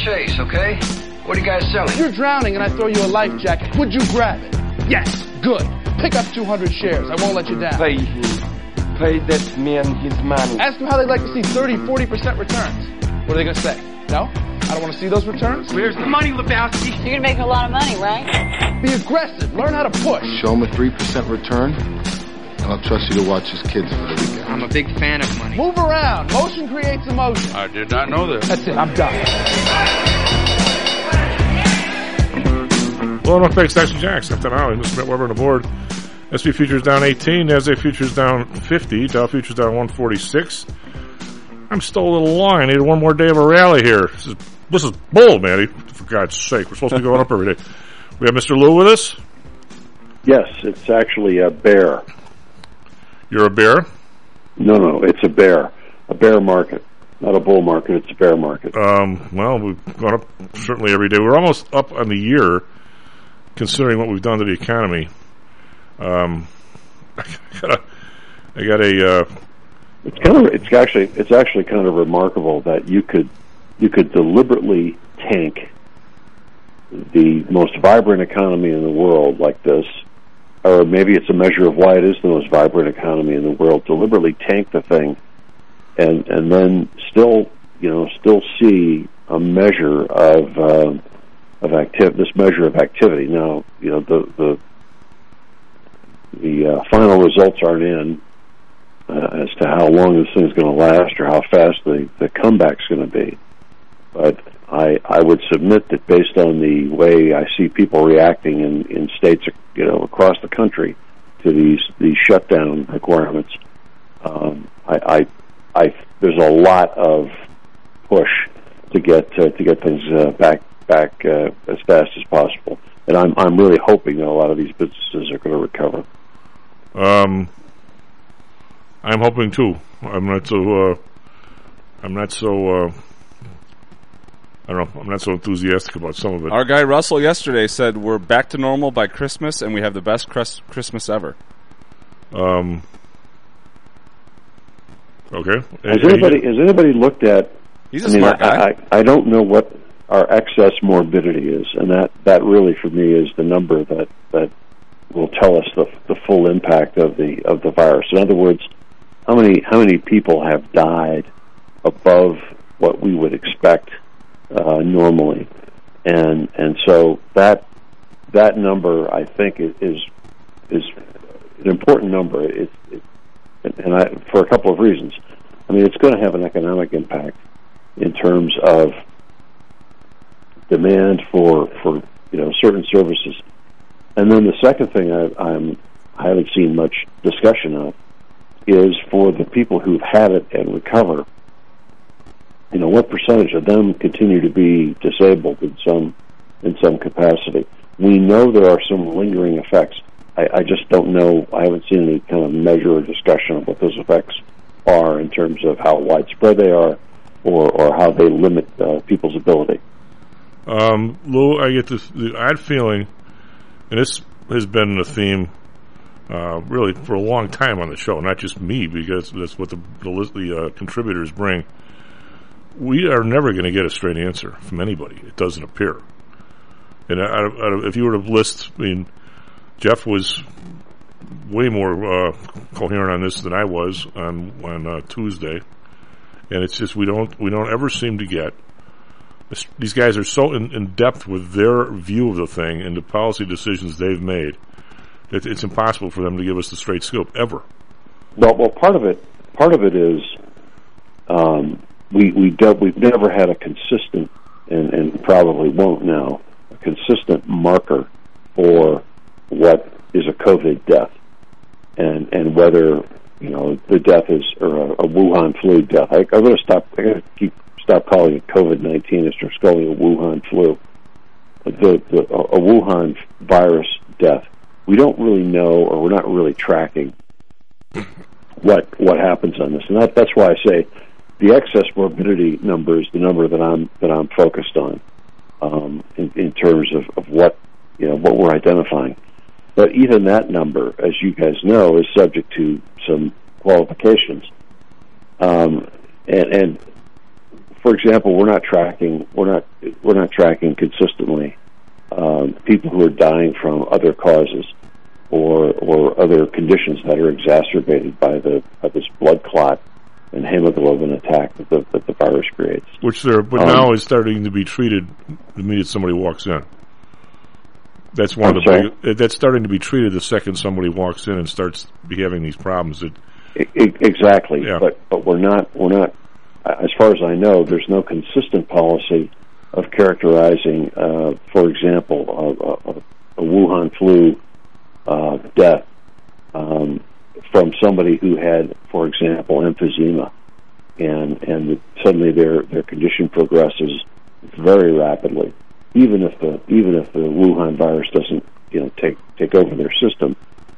face, okay? What are you guys selling? If you're drowning and I throw you a life jacket, would you grab it? Yes. Good. Pick up 200 shares. I won't let you down. Pay him. Pay that man his money. Ask them how they'd like to see 30, 40% returns. What are they going to say? No? I don't want to see those returns? Where's the money, Lebowski? You're going to make a lot of money, right? Be aggressive. Learn how to push. Show him a 3% return, and I'll trust you to watch his kids for the weekend. I'm a big fan of money. Move around. Motion creates emotion. I did not know that. That's it. I'm done. Well, no thanks, Dr. Jacks. After now, Mr. Matt Weber on the board. SP futures down 18. NASDAQ futures down 50. Dow futures down 146. I'm still a little long. I need one more day of a rally here. This is bull, man. For God's sake. We're supposed to be going up every day. We have Mr. Lou with us? Yes, it's actually a bear. You're a bear? No, it's a bear. A bear market. Not a bull market, it's a bear market. Well, we've gone up certainly every day. We're almost up on the year, considering what we've done to the economy. It's actually kind of remarkable that you could deliberately tank the most vibrant economy in the world like this, or maybe it's a measure of why it is the most vibrant economy in the world. Deliberately tank the thing, and then still see a measure of activity. This measure of activity. Now, the final results aren't in as to how long this thing's going to last or how fast the comeback's going to be. But I would submit that based on the way I see people reacting in states, across the country to these shutdown requirements, there's a lot of push to get things back as fast as possible. And I'm really hoping that a lot of these businesses are going to recover. I'm hoping too. I'm not so enthusiastic about some of it. Our guy Russell yesterday said we're back to normal by Christmas, and we have the best Christmas ever. Okay. Has anybody looked at? He's a smart guy. I don't know what our excess morbidity is, and that really for me is the number that will tell us the full impact of the virus. In other words, how many people have died above what we would expect normally, and so that number I think is an important number. For a couple of reasons. I mean, it's going to have an economic impact in terms of demand for certain services, and then the second thing I haven't seen much discussion of is for the people who've had it and recover. What percentage of them continue to be disabled in some capacity? We know there are some lingering effects. I just don't know. I haven't seen any kind of measure or discussion of what those effects are in terms of how widespread they are or how they limit people's ability. Lou, I get the odd feeling, and this has been a theme really for a long time on the show, not just me, because that's what the contributors bring. We are never going to get a straight answer from anybody. It doesn't appear. And if you were to list, Jeff was way more coherent on this than I was on Tuesday, and it's just we don't ever seem to get. These guys are so in depth with their view of the thing and the policy decisions they've made that it's impossible for them to give us the straight scoop ever. Well, part of it is we've never had a consistent and probably won't now a consistent marker for what is a COVID death and whether the death is or a Wuhan flu death. I'm going to stop calling it COVID-19 and start calling it Wuhan flu. A Wuhan virus death. We don't really know, or we're not really tracking what happens on this, and that's why I say the excess morbidity number is the number that I'm focused on in terms of what we're identifying. But even that number, as you guys know, is subject to some qualifications. And for example, we're not tracking consistently people who are dying from other causes or other conditions that are exacerbated by this blood clot and hemoglobin attack that the virus creates. Which now is starting to be treated the minute somebody walks in. That's one of the big. That's starting to be treated the second somebody walks in and starts having these problems. Exactly. Yeah. But we're not. As far as I know, there's no consistent policy of characterizing, for example, a Wuhan flu death from somebody who had, for example, emphysema, and suddenly their condition progresses very rapidly. Even if the Wuhan virus doesn't take over their system,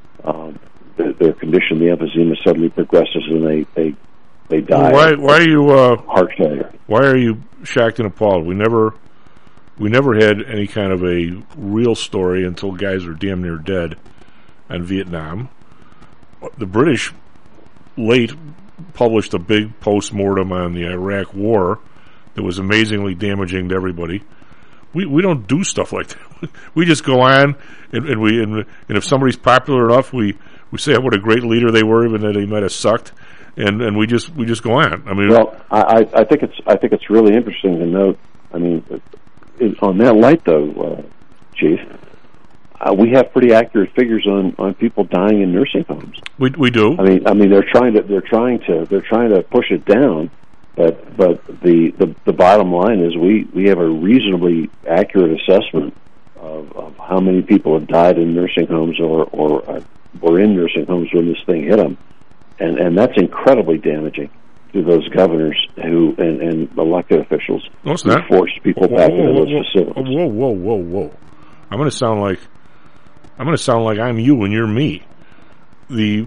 their condition, the emphysema, suddenly progresses and they die. Why are you heart failure? Why are you shocked and appalled? We never had any kind of a real story until guys are damn near dead on Vietnam. The British late published a big post-mortem on the Iraq War that was amazingly damaging to everybody. We don't do stuff like that. We just go on and if somebody's popular enough, we say what a great leader they were, even though they might have sucked, and we just go on. I mean, well, I think it's really interesting to note. I mean, on that light though, Chief, we have pretty accurate figures on people dying in nursing homes. We do. I mean they're trying to push it down. But the bottom line is we have a reasonably accurate assessment of how many people have died in nursing homes or were in nursing homes when this thing hit them, and that's incredibly damaging to those governors and elected officials who forced people back into those facilities. Whoa! I'm going to sound like I'm you and you're me. The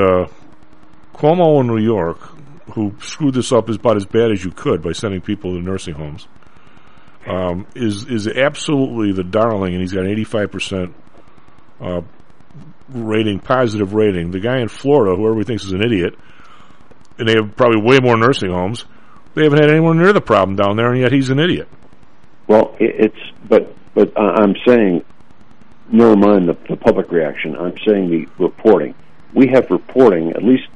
Cuomo in New York, who screwed this up about as bad as you could by sending people to nursing homes, is absolutely the darling, and he's got an 85% positive rating. The guy in Florida, who everybody thinks is an idiot, and they have probably way more nursing homes, they haven't had anyone near the problem down there, and yet he's an idiot. Well, but I'm saying, never mind the public reaction, I'm saying the reporting. We have reporting, at least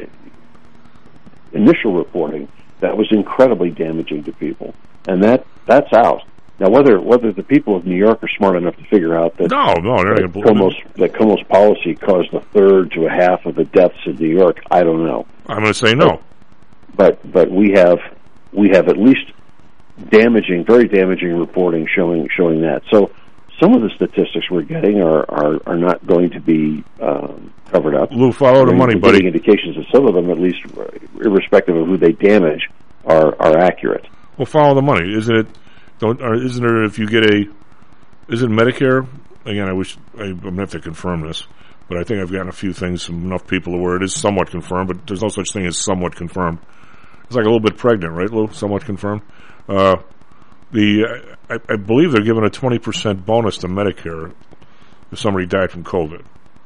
initial reporting, that was incredibly damaging to people, and that's out now. Whether the people of New York are smart enough to figure out that Cuomo's policy caused a third to a half of the deaths in New York, I don't know. I'm going to say no. But we have at least very damaging reporting showing that. So some of the statistics we're getting are not going to be covered up. Lou, follow the money, buddy. Indications that some of them, at least irrespective of who they damage, are accurate. Well, follow the money. Isn't it? Isn't there? If you get is it Medicare? Again, I'm gonna have to confirm this, but I think I've gotten a few things from enough people where it is somewhat confirmed. But there's no such thing as somewhat confirmed. It's like a little bit pregnant, right, Lou? Somewhat confirmed. I believe they're giving a 20% bonus to Medicare if somebody died from COVID.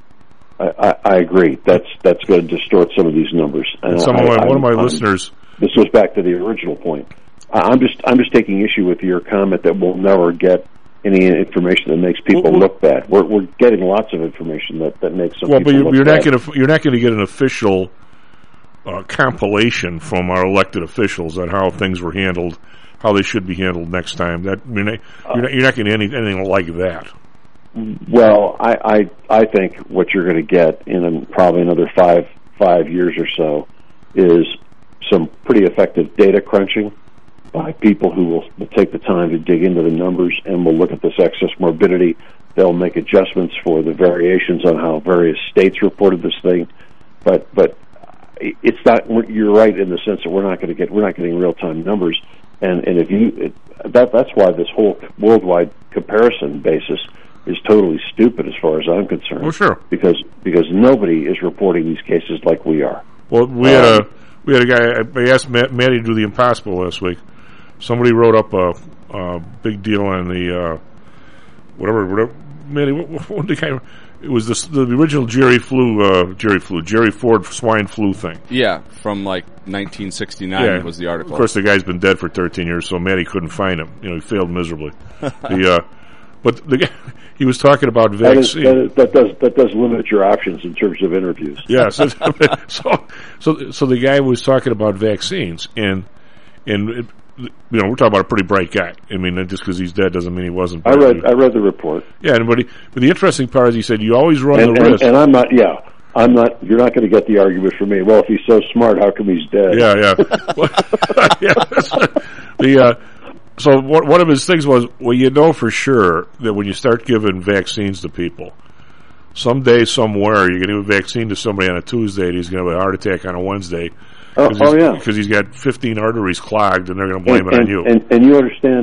I agree. That's going to distort some of these numbers. And one of my listeners. This goes back to the original point. I'm just taking issue with your comment that we'll never get any information that makes people look bad. We're getting lots of information that makes some people look bad. You're not going to get an official compilation from our elected officials on how things were handled, how they should be handled next time. You're not getting anything like that. Well, I think what you're going to get in probably another five years or so is some pretty effective data crunching by people who will take the time to dig into the numbers and will look at this excess morbidity. They'll make adjustments for the variations on how various states reported this thing, but it's not. You're right in the sense that we're not getting real time numbers, and that's why this whole worldwide comparison basis is totally stupid as far as I'm concerned. Oh, sure. Because nobody is reporting these cases like we are. Well, we had a guy. I asked Matty to do the impossible last week. Somebody wrote up a big deal on the whatever. Matty, what the guy? It was the original Jerry Ford swine flu thing. Yeah, from like 1969 was the article. Of course, the guy's been dead for 13 years, so Matty couldn't find him. He failed miserably. But the guy, he was talking about vaccine. That does limit your options in terms of interviews. Yeah, so the guy was talking about vaccines, and we're talking about a pretty bright guy. I mean, just because he's dead doesn't mean he wasn't. I read the report. Yeah, but the interesting part is he said you always run the risk. And I'm not. Yeah, I'm not. You're not going to get the argument from me. Well, if he's so smart, how come he's dead? Yeah. So one of his things was, well, you know for sure that when you start giving vaccines to people, someday, somewhere, you're going to give a vaccine to somebody on a Tuesday, and he's going to have a heart attack on a Wednesday. Because he's got 15 arteries clogged, and they're going to blame it on you. And you understand,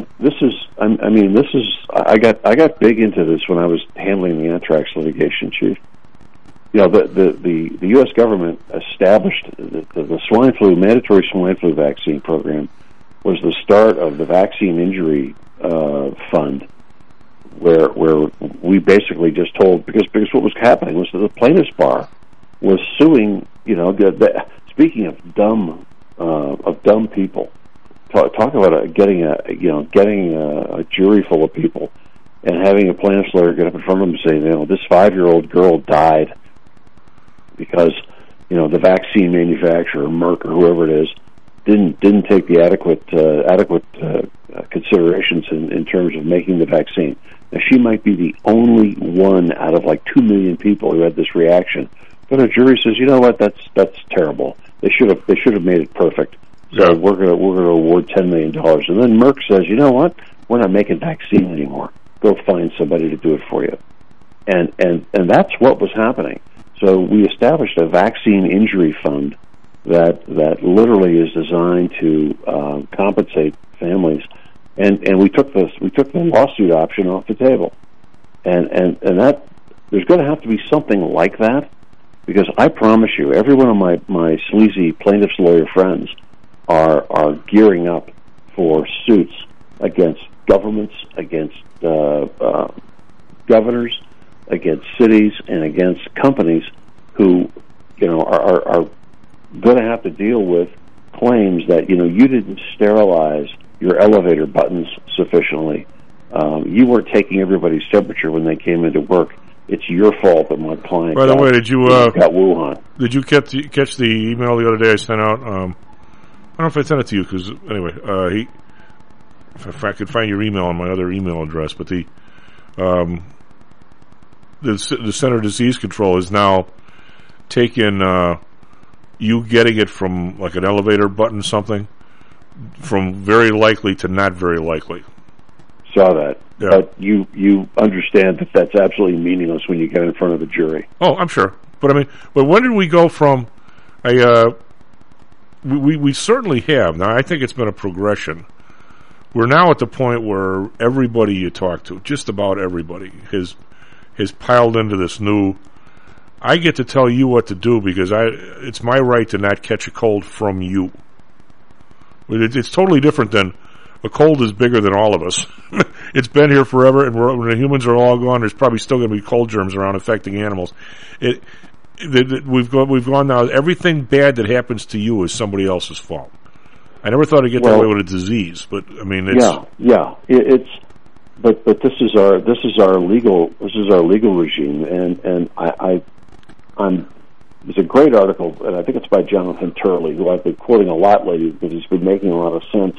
I got big into this when I was handling the anthrax litigation, Chief. The U.S. government established the swine flu, mandatory swine flu vaccine program was the start of the vaccine injury fund, where we basically just told, because what was happening was that the plaintiffs' bar was suing, speaking of dumb people, talk about getting a jury full of people and having a plaintiff's lawyer get up in front of them and say, this 5-year-old girl died because the vaccine manufacturer, Merck or whoever it is, didn't take the adequate considerations in terms of making the vaccine. Now, she might be the only one out of like 2 million people who had this reaction, but a jury says, you know what, that's terrible. They should have made it perfect. So we're gonna award $10 million. And then Merck says, you know what, we're not making vaccine anymore. Go find somebody to do it for you. And that's what was happening. So we established a vaccine injury fund that literally is designed to compensate families, and we took the lawsuit option off the table, and that there's going to have to be something like that, because I promise you, every one of my sleazy plaintiff's lawyer friends are gearing up for suits against governments, against governors, against cities, and against companies who are going to have to deal with claims that you didn't sterilize your elevator buttons sufficiently. You weren't taking everybody's temperature when they came into work. It's your fault that my client. By the way, did you got Wuhan? Did you catch the email the other day I sent out? I don't know if I sent it to you because anyway, if I could find your email on my other email address, but the Center of Disease Control is now taking you getting it from like an elevator button something from very likely to not very likely. Saw that. Yeah. But you understand that that's absolutely meaningless when you get in front of a jury. Oh, I'm sure. But when did we go from we certainly have. Now I think it's been a progression. We're now at the point where everybody you talk to, just about everybody, has piled into this new, I get to tell you what to do because it's my right to not catch a cold from you. It's totally different than a cold is bigger than all of us. It's been here forever, and when the humans are all gone, there's probably still going to be cold germs around affecting animals. We've gone now. Everything bad that happens to you is somebody else's fault. I never thought I'd get that way with a disease, but I mean, it's But this is our legal regime, and there's a great article, and I think it's by Jonathan Turley, who I've been quoting a lot lately because he's been making a lot of sense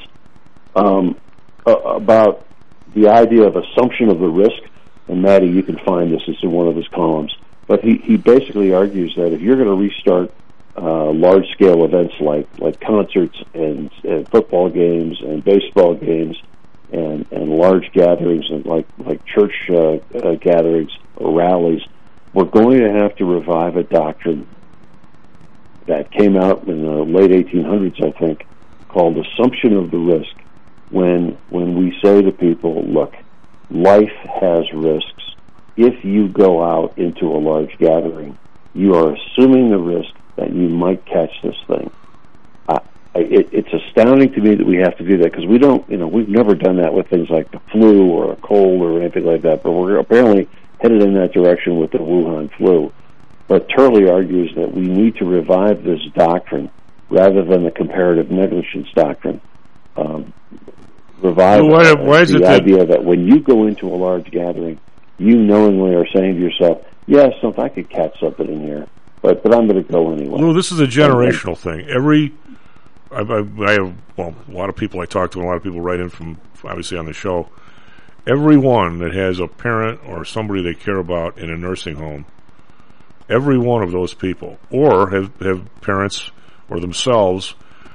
about the idea of assumption of the risk. And Matty, you can find this. It's in one of his columns. But he basically argues that if you're going to restart large-scale events like concerts and football games and baseball games and large gatherings and like church gatherings or rallies, we're going to have to revive a doctrine that came out in the late 1800s, I think, called assumption of the risk. When we say to people, look, life has risks. If you go out into a large gathering, you are assuming the risk that you might catch this thing. It's astounding to me that we have to do that because we've never done that with things like the flu or a cold or anything like that. But we're apparently headed in that direction with the Wuhan flu. But Turley argues that we need to revive this doctrine rather than the comparative negligence doctrine. Revive the idea that when you go into a large gathering, you knowingly are saying to yourself, yes, I could catch something in here, but I'm going to go anyway. Well, this is a generational thing. I have a lot of people I talk to, and a lot of people write in from, obviously, on the show. Everyone that has a parent or somebody they care about in a nursing home, every one of those people, or have parents or themselves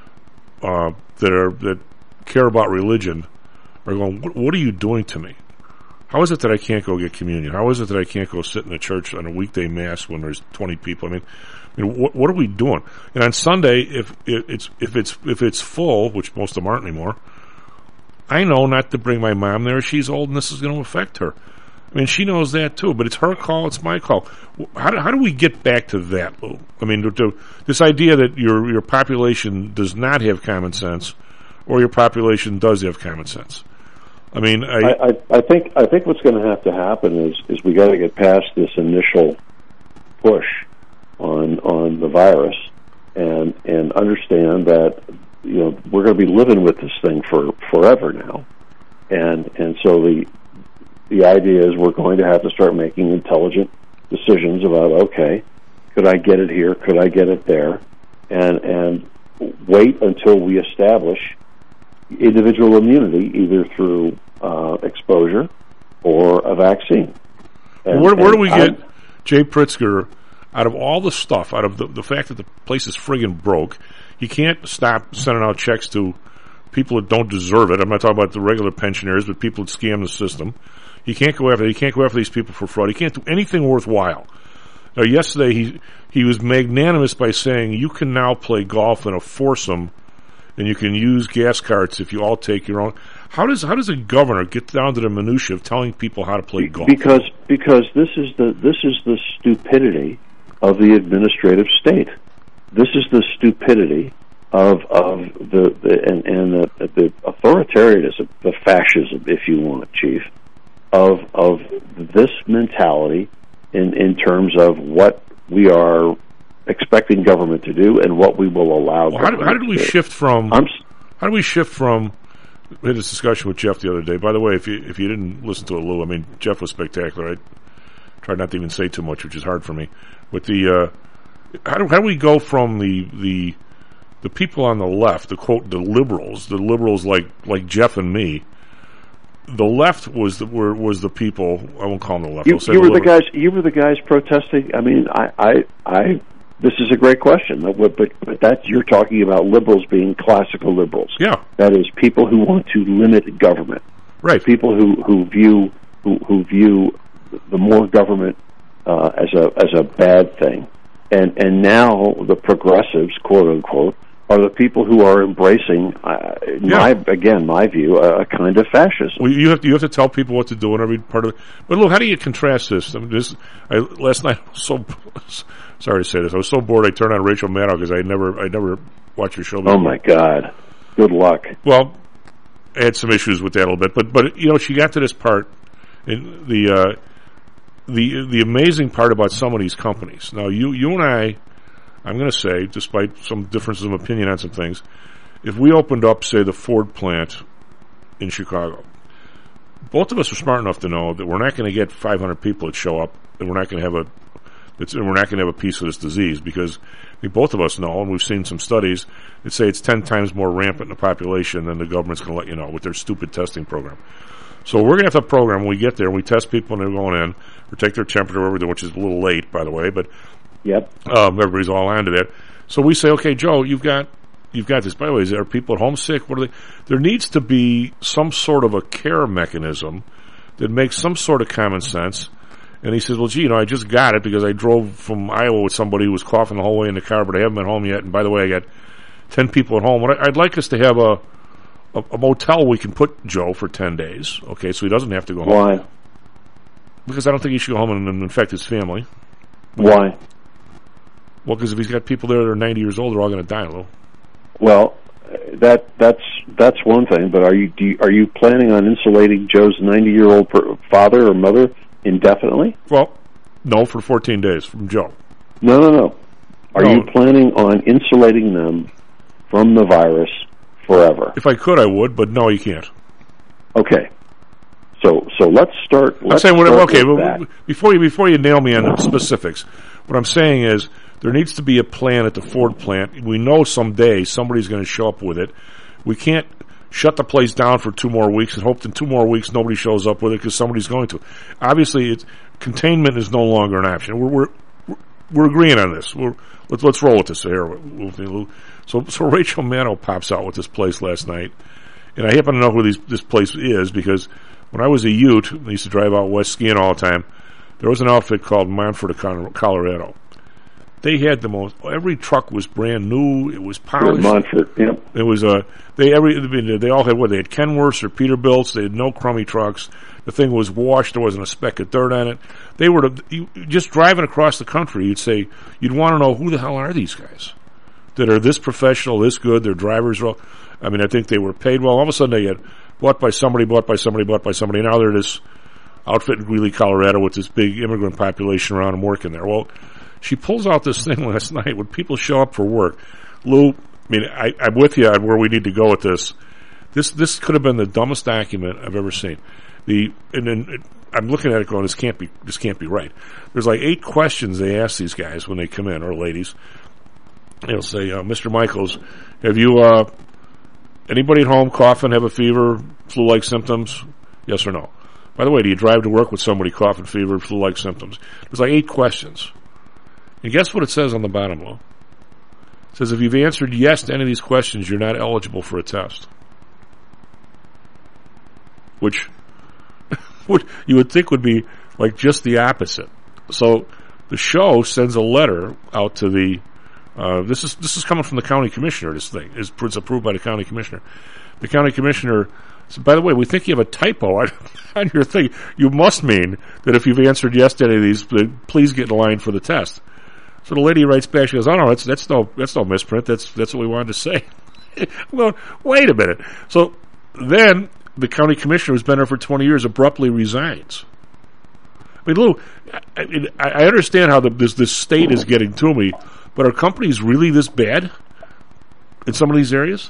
that care about religion, are going, what are you doing to me? How is it that I can't go get communion? How is it that I can't go sit in a church on a weekday mass when there's 20 people? I mean, what are we doing? And on Sunday, if it's full, which most of them aren't anymore, I know not to bring my mom there. She's old, and this is going to affect her. I mean, she knows that too, but it's her call. It's my call. How do we get back to that, Lou? I mean, to this idea that your population does not have common sense, or your population does have common sense. I mean, I think what's going to have to happen is we got to get past this initial push on the virus and understand that we're going to be living with this thing for forever now, and so the idea is we're going to have to start making intelligent decisions about, okay, could I get it here, could I get it there, and wait until we establish individual immunity either through exposure or a vaccine. And where do we get Jay Pritzker out of all the stuff, out of the fact that the place is friggin' broke? He can't stop sending out checks to people that don't deserve it. I'm not talking about the regular pensioners, but people that scam the system. He can't go after these people for fraud. He can't do anything worthwhile. Now, yesterday he was magnanimous by saying you can now play golf in a foursome, and you can use gas carts if you all take your own. How does a governor get down to the minutia of telling people how to play golf? Because this is the stupidity of the administrative state. This is the stupidity of the authoritarianism, the fascism, if you want, Chief, of this mentality in terms of what we are expecting government to do and what we will allow. Well, how did we shift from? How do we shift from? We had this discussion with Jeff the other day. By the way, if you didn't listen to it, Lou, I mean, Jeff was spectacular. I tried not to even say too much, which is hard for me. With the how do we go from the people on the left, the liberals like Jeff and me. The left was the people. I won't call them the left. You were the guys protesting. I mean, I this is a great question, but that you're talking about liberals being classical liberals. Yeah, that is people who want to limit government. Right. People who view the more government as a bad thing, and now the progressives, quote unquote, are the people who are embracing, my view, a kind of fascism. Well, you have to tell people what to do in every part of it. But look, how do you contrast this? I mean, last night I was so sorry to say this. I was so bored. I turned on Rachel Maddow because I never watched her show before. Oh my God! Good luck. Well, I had some issues with that a little bit, but she got to this part, and the amazing part about some of these companies. Now, you and I'm going to say, despite some differences of opinion on some things, if we opened up, say, the Ford plant in Chicago, both of us are smart enough to know that we're not going to get 500 people that show up, and we're not going to have a piece of this disease, because I think both of us know, and we've seen some studies that say it's 10 times more rampant in the population than the government's going to let you know with their stupid testing program. So we're going to have a program when we get there, and we test people when they're going in, or take their temperature, which is a little late, by the way, but yep. Everybody's all onto that. So we say, okay, Joe, you've got this. By the way, are people at home sick? What are they? There needs to be some sort of a care mechanism that makes some sort of common sense. And he says, well, gee, I just got it because I drove from Iowa with somebody who was coughing the whole way in the car, but I haven't been home yet. And by the way, I got 10 people at home. I'd like us to have a motel we can put Joe for 10 days, okay, so he doesn't have to go home. Why? Because I don't think he should go home and infect his family. Why? Well, because if he's got people there that are 90 years old, they're all going to die, Lou. Well, that's one thing. But are you planning on insulating Joe's 90-year-old father or mother indefinitely? Well, no, for 14 days from Joe. No. Are you planning on insulating them from the virus forever? If I could, I would, but no, you can't. Okay. So let's start. I'm saying, before you nail me on the specifics, what I'm saying is there needs to be a plan at the Ford plant. We know someday somebody's going to show up with it. We can't shut the place down for 2 more weeks and hope that 2 more weeks nobody shows up with it because somebody's going to. Obviously, containment is no longer an option. We're agreeing on this. Let's roll with this here. So Rachel Maddow pops out with this place last night, and I happen to know who this place is because when I was a Ute, I used to drive out west skiing all the time. There was an outfit called Montford, Colorado. They had every truck was brand new. It was polished. Montford, yep. It was they all had they had Kenworths or Peterbilts. They had no crummy trucks. The thing was washed. There wasn't a speck of dirt on it. They were just driving across the country. You'd want to know who the hell are these guys that are this professional, this good. Their drivers were. I think they were paid well. All of a sudden they get bought by somebody. Now they're this outfit in Greeley, Colorado, with this big immigrant population around them working there. Well, she pulls out this thing last night when people show up for work. Lou, I'm with you on where we need to go with this. This could have been the dumbest document I've ever seen. I'm looking at it going, this can't be right. There's like 8 questions they ask these guys when they come in, or ladies. They'll say, Mr. Michaels, have you, anybody at home coughing, have a fever, flu-like symptoms? Yes or no? By the way, do you drive to work with somebody coughing, fever, flu-like symptoms? There's like 8 questions. And guess what it says on the bottom, Lou? It says if you've answered yes to any of these questions, you're not eligible for a test. Which you would think would be like just the opposite. So the show sends a letter out to the this is coming from the county commissioner. This thing is approved by the county commissioner. The county commissioner said, by the way, we think you have a typo on your thing. You must mean that if you've answered yes to any of these, please get in line for the test. So the lady writes back, she goes, oh no, that's no misprint. That's what we wanted to say. Well, wait a minute. So then the county commissioner who's been there for 20 years abruptly resigns. Lou, I understand how this state is getting to me, but are companies really this bad in some of these areas?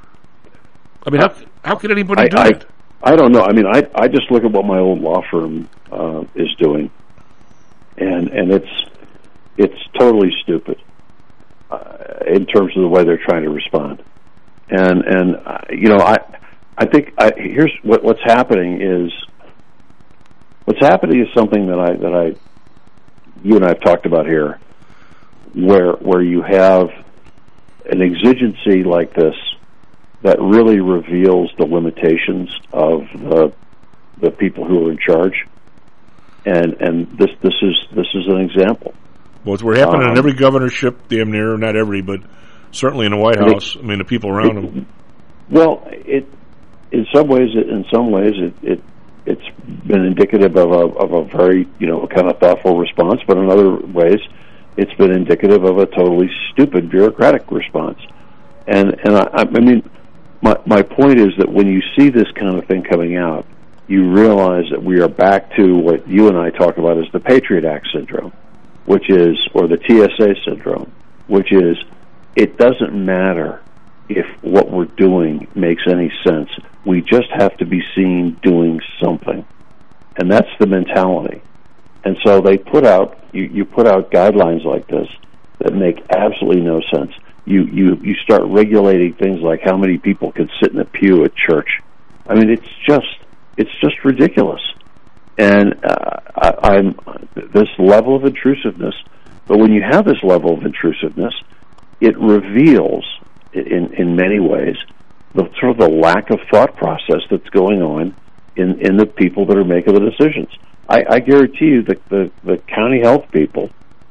How can anybody do it? I don't know. I just look at what my old law firm is doing, and it's totally stupid in terms of the way they're trying to respond. And I think here's what's happening is something that you and I have talked about here, where you have an exigency like this that really reveals the limitations of the people who are in charge, and this is an example. Well, it's happening in every governorship, damn near, not every, but certainly in the White House. The people around them. Well, in some ways, it's been indicative of a very kind of thoughtful response, but in other ways, it's been indicative of a totally stupid bureaucratic response. And my point is that when you see this kind of thing coming out, you realize that we are back to what you and I talk about as the Patriot Act syndrome, or the TSA syndrome, which is it doesn't matter if what we're doing makes any sense. We just have to be seen doing something. And that's the mentality. And so they put out, you put out guidelines like this that make absolutely no sense. You start regulating things like how many people can sit in a pew at church. It's just ridiculous. And I'm this level of intrusiveness, but when you have this level of intrusiveness, it reveals in many ways the lack of thought process that's going on in the people that are making the decisions. I guarantee you that the county health people,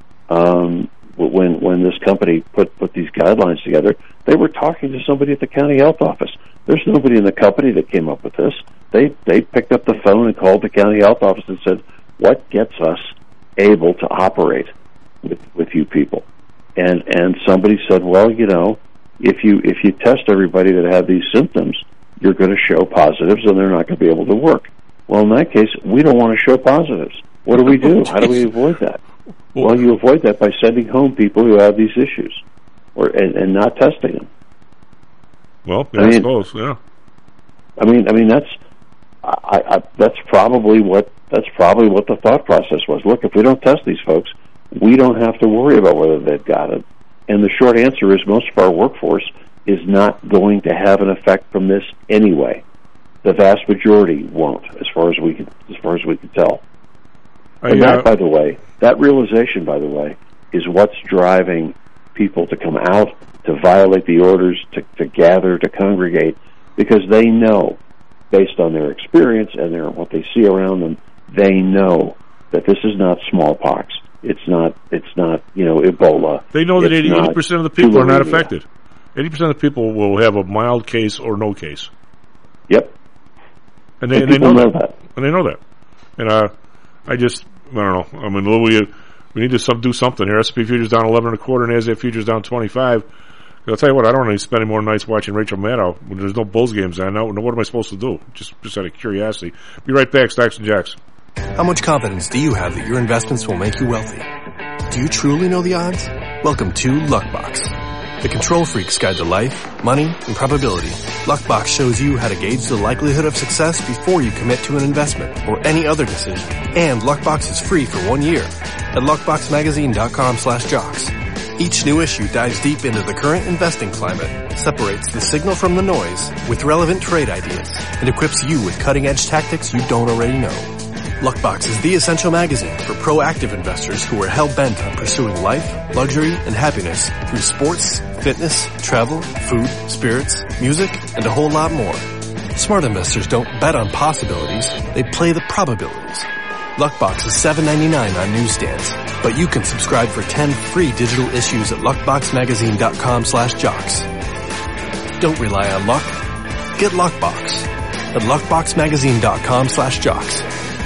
when this company put these guidelines together, they were talking to somebody at the county health office. There's nobody in the company that came up with this. They picked up the phone and called the county health office and said, what gets us able to operate with you people? And somebody said, well, if you test everybody that have these symptoms, you're going to show positives and they're not going to be able to work. Well, in that case, we don't want to show positives. What do we do? How do we avoid that? Well, you avoid that by sending home people who have these issues, and not testing them. Well, yeah, I suppose, yeah. I mean that's probably what the thought process was. Look, if we don't test these folks, we don't have to worry about whether they've got it. And the short answer is most of our workforce is not going to have an effect from this anyway. The vast majority won't, as far as we can tell. And that realization, by the way, is what's driving people to come out, to violate the orders, to gather, to congregate, because they know, based on their experience and what they see around them, they know that this is not smallpox. It's not Ebola. They know that 80% of the people are not affected. 80% of the people will have a mild case or no case. Yep. And they know that. And they know that. And I don't know. I mean, we need to do something here. S&P futures down 11 1/4, and NASDAQ futures down 25. I'll tell you what, I don't want to spend any more nights watching Rachel Maddow when there's no Bulls games on. Now, what am I supposed to do? Just out of curiosity. Be right back, Stocks and Jocks. How much confidence do you have that your investments will make you wealthy? Do you truly know the odds? Welcome to Luckbox, the control freak's guide to life, money, and probability. Luckbox shows you how to gauge the likelihood of success before you commit to an investment or any other decision. And Luckbox is free for 1 year at luckboxmagazine.com/jocks. Each new issue dives deep into the current investing climate, separates the signal from the noise with relevant trade ideas, and equips you with cutting-edge tactics you don't already know. Luckbox is the essential magazine for proactive investors who are hell-bent on pursuing life, luxury, and happiness through sports, fitness, travel, food, spirits, music, and a whole lot more. Smart investors don't bet on possibilities, they play the probabilities. Luckbox is $7.99 on newsstands, but you can subscribe for 10 free digital issues at luckboxmagazine.com/jocks. Don't rely on luck. Get Luckbox at luckboxmagazine.com/jocks.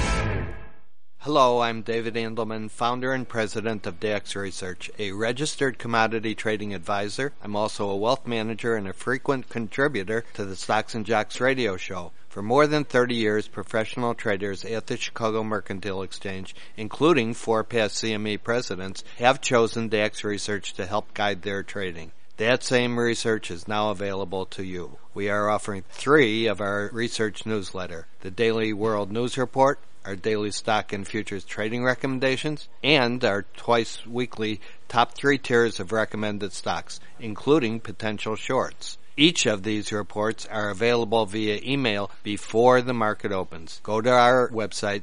Hello, I'm David Andelman, founder and president of DX Research, a registered commodity trading advisor. I'm also a wealth manager and a frequent contributor to the Stocks and Jocks radio show. For more than 30 years, professional traders at the Chicago Mercantile Exchange, including 4 past CME presidents, have chosen DX Research to help guide their trading. That same research is now available to you. We are offering 3 of our research newsletter: the Daily World News Report, our daily stock and futures trading recommendations, and our twice-weekly top 3 tiers of recommended stocks, including potential shorts. Each of these reports are available via email before the market opens. Go to our website,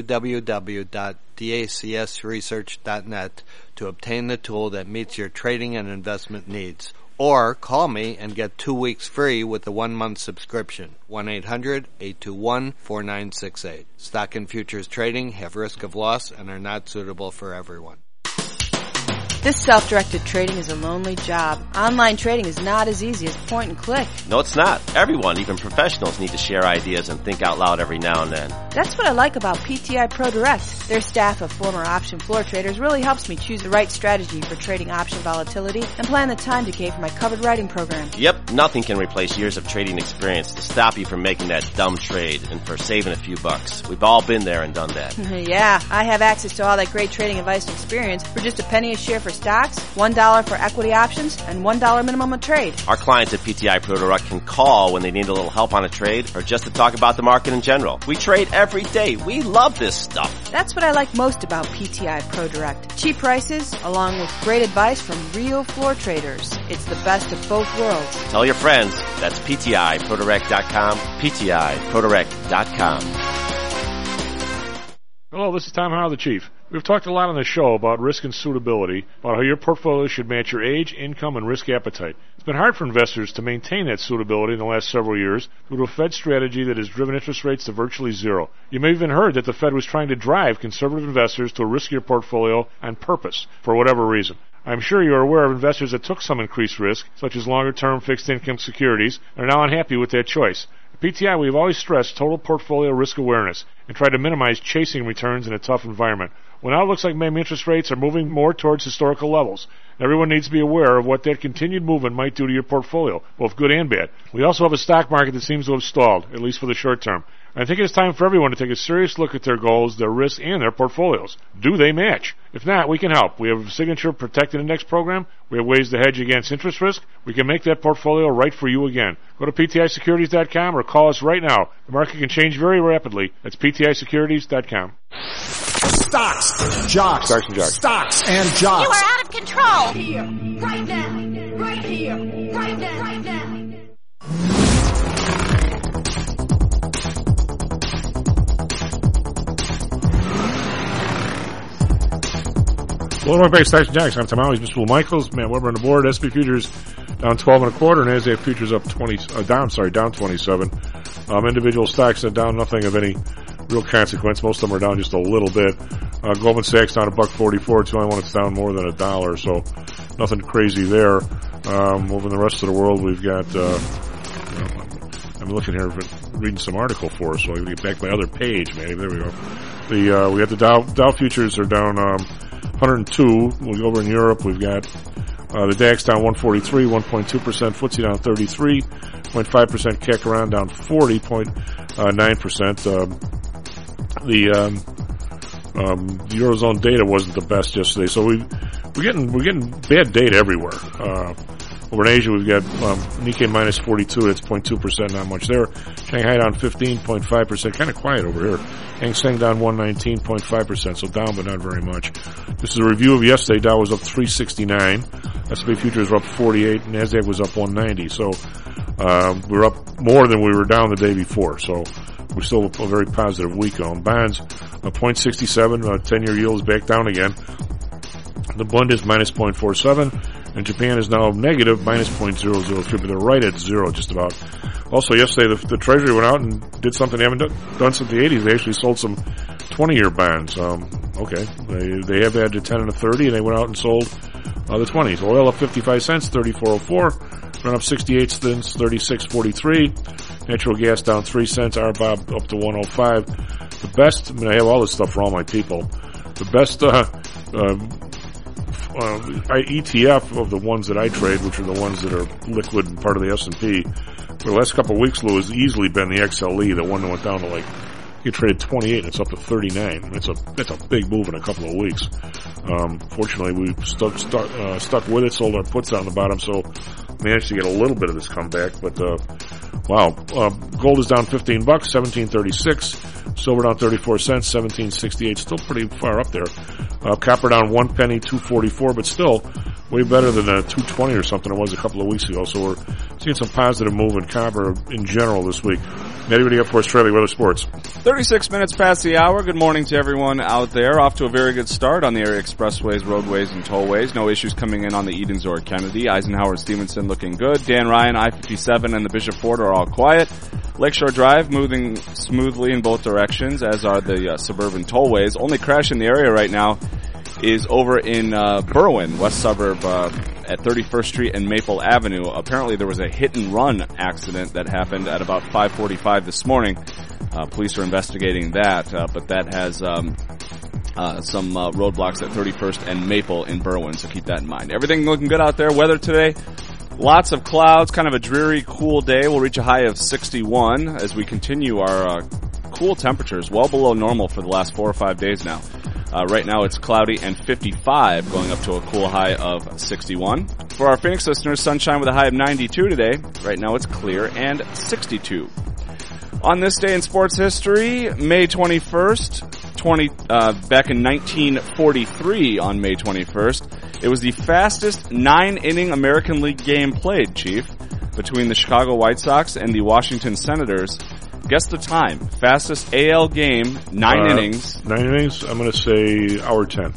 www.dacsresearch.net, to obtain the tool that meets your trading and investment needs. Or call me and get 2 weeks free with a 1-month subscription. 1-800-821-4968. Stock and futures trading have risk of loss and are not suitable for everyone. This self-directed trading is a lonely job. Online trading is not as easy as point and click. No, it's not. Everyone, even professionals, need to share ideas and think out loud every now and then. That's what I like about PTI Pro Direct. Their staff of former option floor traders really helps me choose the right strategy for trading option volatility and plan the time decay for my covered writing program. Yep, nothing can replace years of trading experience to stop you from making that dumb trade and for saving a few bucks. We've all been there and done that. Yeah, I have access to all that great trading advice and experience for just a penny a share for stocks, $1 for equity options, and $1 minimum a trade. Our clients at PTI Pro Direct can call when they need a little help on a trade or just to talk about the market in general. We trade every day. We love this stuff. That's what I like most about PTI Pro Direct. Cheap prices, along with great advice from real floor traders. It's the best of both worlds. Tell your friends. That's PTIProDirect.com, PTIProDirect.com. Hello, this is Tom Howell, the Chief. We've talked a lot on the show about risk and suitability, about how your portfolio should match your age, income, and risk appetite. It's been hard for investors to maintain that suitability in the last several years due to a Fed strategy that has driven interest rates to virtually zero. You may have even heard that the Fed was trying to drive conservative investors to a riskier portfolio on purpose, for whatever reason. I'm sure you're aware of investors that took some increased risk, such as longer-term fixed-income securities, and are now unhappy with that choice. At PTI, we've always stressed total portfolio risk awareness and tried to minimize chasing returns in a tough environment. Well, now it looks like maybe interest rates are moving more towards historical levels. Everyone needs to be aware of what that continued movement might do to your portfolio, both good and bad. We also have a stock market that seems to have stalled, at least for the short term. I think it's time for everyone to take a serious look at their goals, their risks, and their portfolios. Do they match? If not, we can help. We have a Signature Protected Index program. We have ways to hedge against interest risk. We can make that portfolio right for you again. Go to PTIsecurities.com or call us right now. The market can change very rapidly. That's PTIsecurities.com. Stocks, jocks, Stocks and jocks. Stocks and jocks. You are out of control. Here, right now, right here, right now, right now. Welcome back to Stocks and Jocks. I'm Tom Howell, Mr. Will Michaels, Matt Weber on the board. SP futures down 12 and a quarter, and NASDAQ futures up down 27. Individual stocks are down nothing of any real consequence. Most of them are down just a little bit. Goldman Sachs down $1.44. It's the only one that's down more than $1, so nothing crazy there. Over in the rest of the world, we've got. I'm looking here, reading some article for us, so I can get back to my other page, man. There we go. We got the Dow futures are down 102. We'll go over in Europe. We've got the DAX down 143, 1.2%. FTSE down 33.5%. CAC around down 40.9%. The Eurozone data wasn't the best yesterday, so we're getting bad data everywhere. Over in Asia, we've got Nikkei minus 42. That's 0.2%, not much there. Shanghai down 15.5%, kind of quiet over here. Hang Seng down 119.5%, so down but not very much. This is a review of yesterday. Dow was up 369. S&P futures were up 48. NASDAQ was up 190. So we're up more than we were down the day before. So we're still a very positive week on bonds. 0.67. 10-year yield is back down again. The Bund is minus 0.47. And Japan is now negative, minus 0.003, but they're right at zero just about. Also, yesterday, the Treasury went out and did something they haven't done since the 80s. They actually sold some 20-year bonds. Okay. They have had the 10 and a 30, and they went out and sold the 20s. Oil up 55 cents, 34.04. Run up 68 cents, 36.43. Natural gas down 3 cents. RBOB up to 105. The best, I have all this stuff for all my people. The best, ETF of the ones that I trade, which are the ones that are liquid and part of the S&P, for the last couple of weeks, Lou, has easily been the XLE, the one that went down to you traded 28 and it's up to 39. That's a big move in a couple of weeks. Fortunately, we stuck with it, sold our puts on the bottom, so managed to get a little bit of this comeback. But wow, gold is down $15, $17.36. Silver down 34 cents, 17.68. Still pretty far up there. Copper down 1 penny, 2.44, but still way better than 2.20 or something it was a couple of weeks ago. So we're seeing some positive move in copper in general this week. Matt, what do you got for Australia Weather Sports? 36 minutes past the hour. Good morning to everyone out there. Off to a very good start on the area expressways, roadways, and tollways. No issues coming in on the Edens or Kennedy. Eisenhower, Stevenson looking good. Dan Ryan, I-57, and the Bishop Ford are all quiet. Lakeshore Drive moving smoothly in both directions, as are the suburban tollways. Only crash in the area right now is over in Berwyn, west suburb at 31st Street and Maple Avenue. Apparently there was a hit-and-run accident that happened at about 5:45 this morning. Police are investigating that, but that has some roadblocks at 31st and Maple in Berwyn, so keep that in mind. Everything looking good out there. Weather today, lots of clouds, kind of a dreary, cool day. We'll reach a high of 61 as we continue our cool temperatures, well below normal for the last 4 or 5 days now. Right now it's cloudy and 55, going up to a cool high of 61. For our Phoenix listeners, sunshine with a high of 92 today. Right now it's clear and 62. On this day in sports history, May 21st, back in 1943 on May 21st, it was the fastest 9-inning American League game played, Chief, between the Chicago White Sox and the Washington Senators. Guess the time. Fastest AL game, 9 innings. 9 innings, I'm going to say hour 10.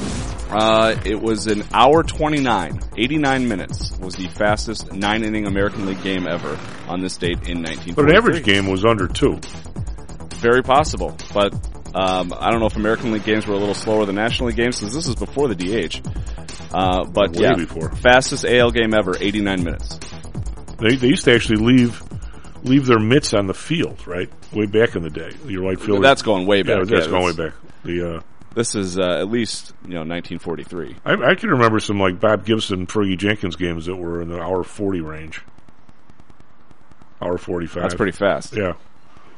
It was an hour 29. 89 minutes was the fastest 9-inning American League game ever on this date in 1943. But an average game was under 2. Very possible. But I don't know if American League games were a little slower than National League games, because this is before the DH. But way before. Fastest AL game ever, 89 minutes. They used to actually leave their mitts on the field, right? Way back in the day. Your right fielder. That's going way back. Yeah, that's going way back. This is at least 1943. I can remember some like Bob Gibson, Fergie Jenkins games that were in the hour 40 range. Hour 45. That's pretty fast. Yeah.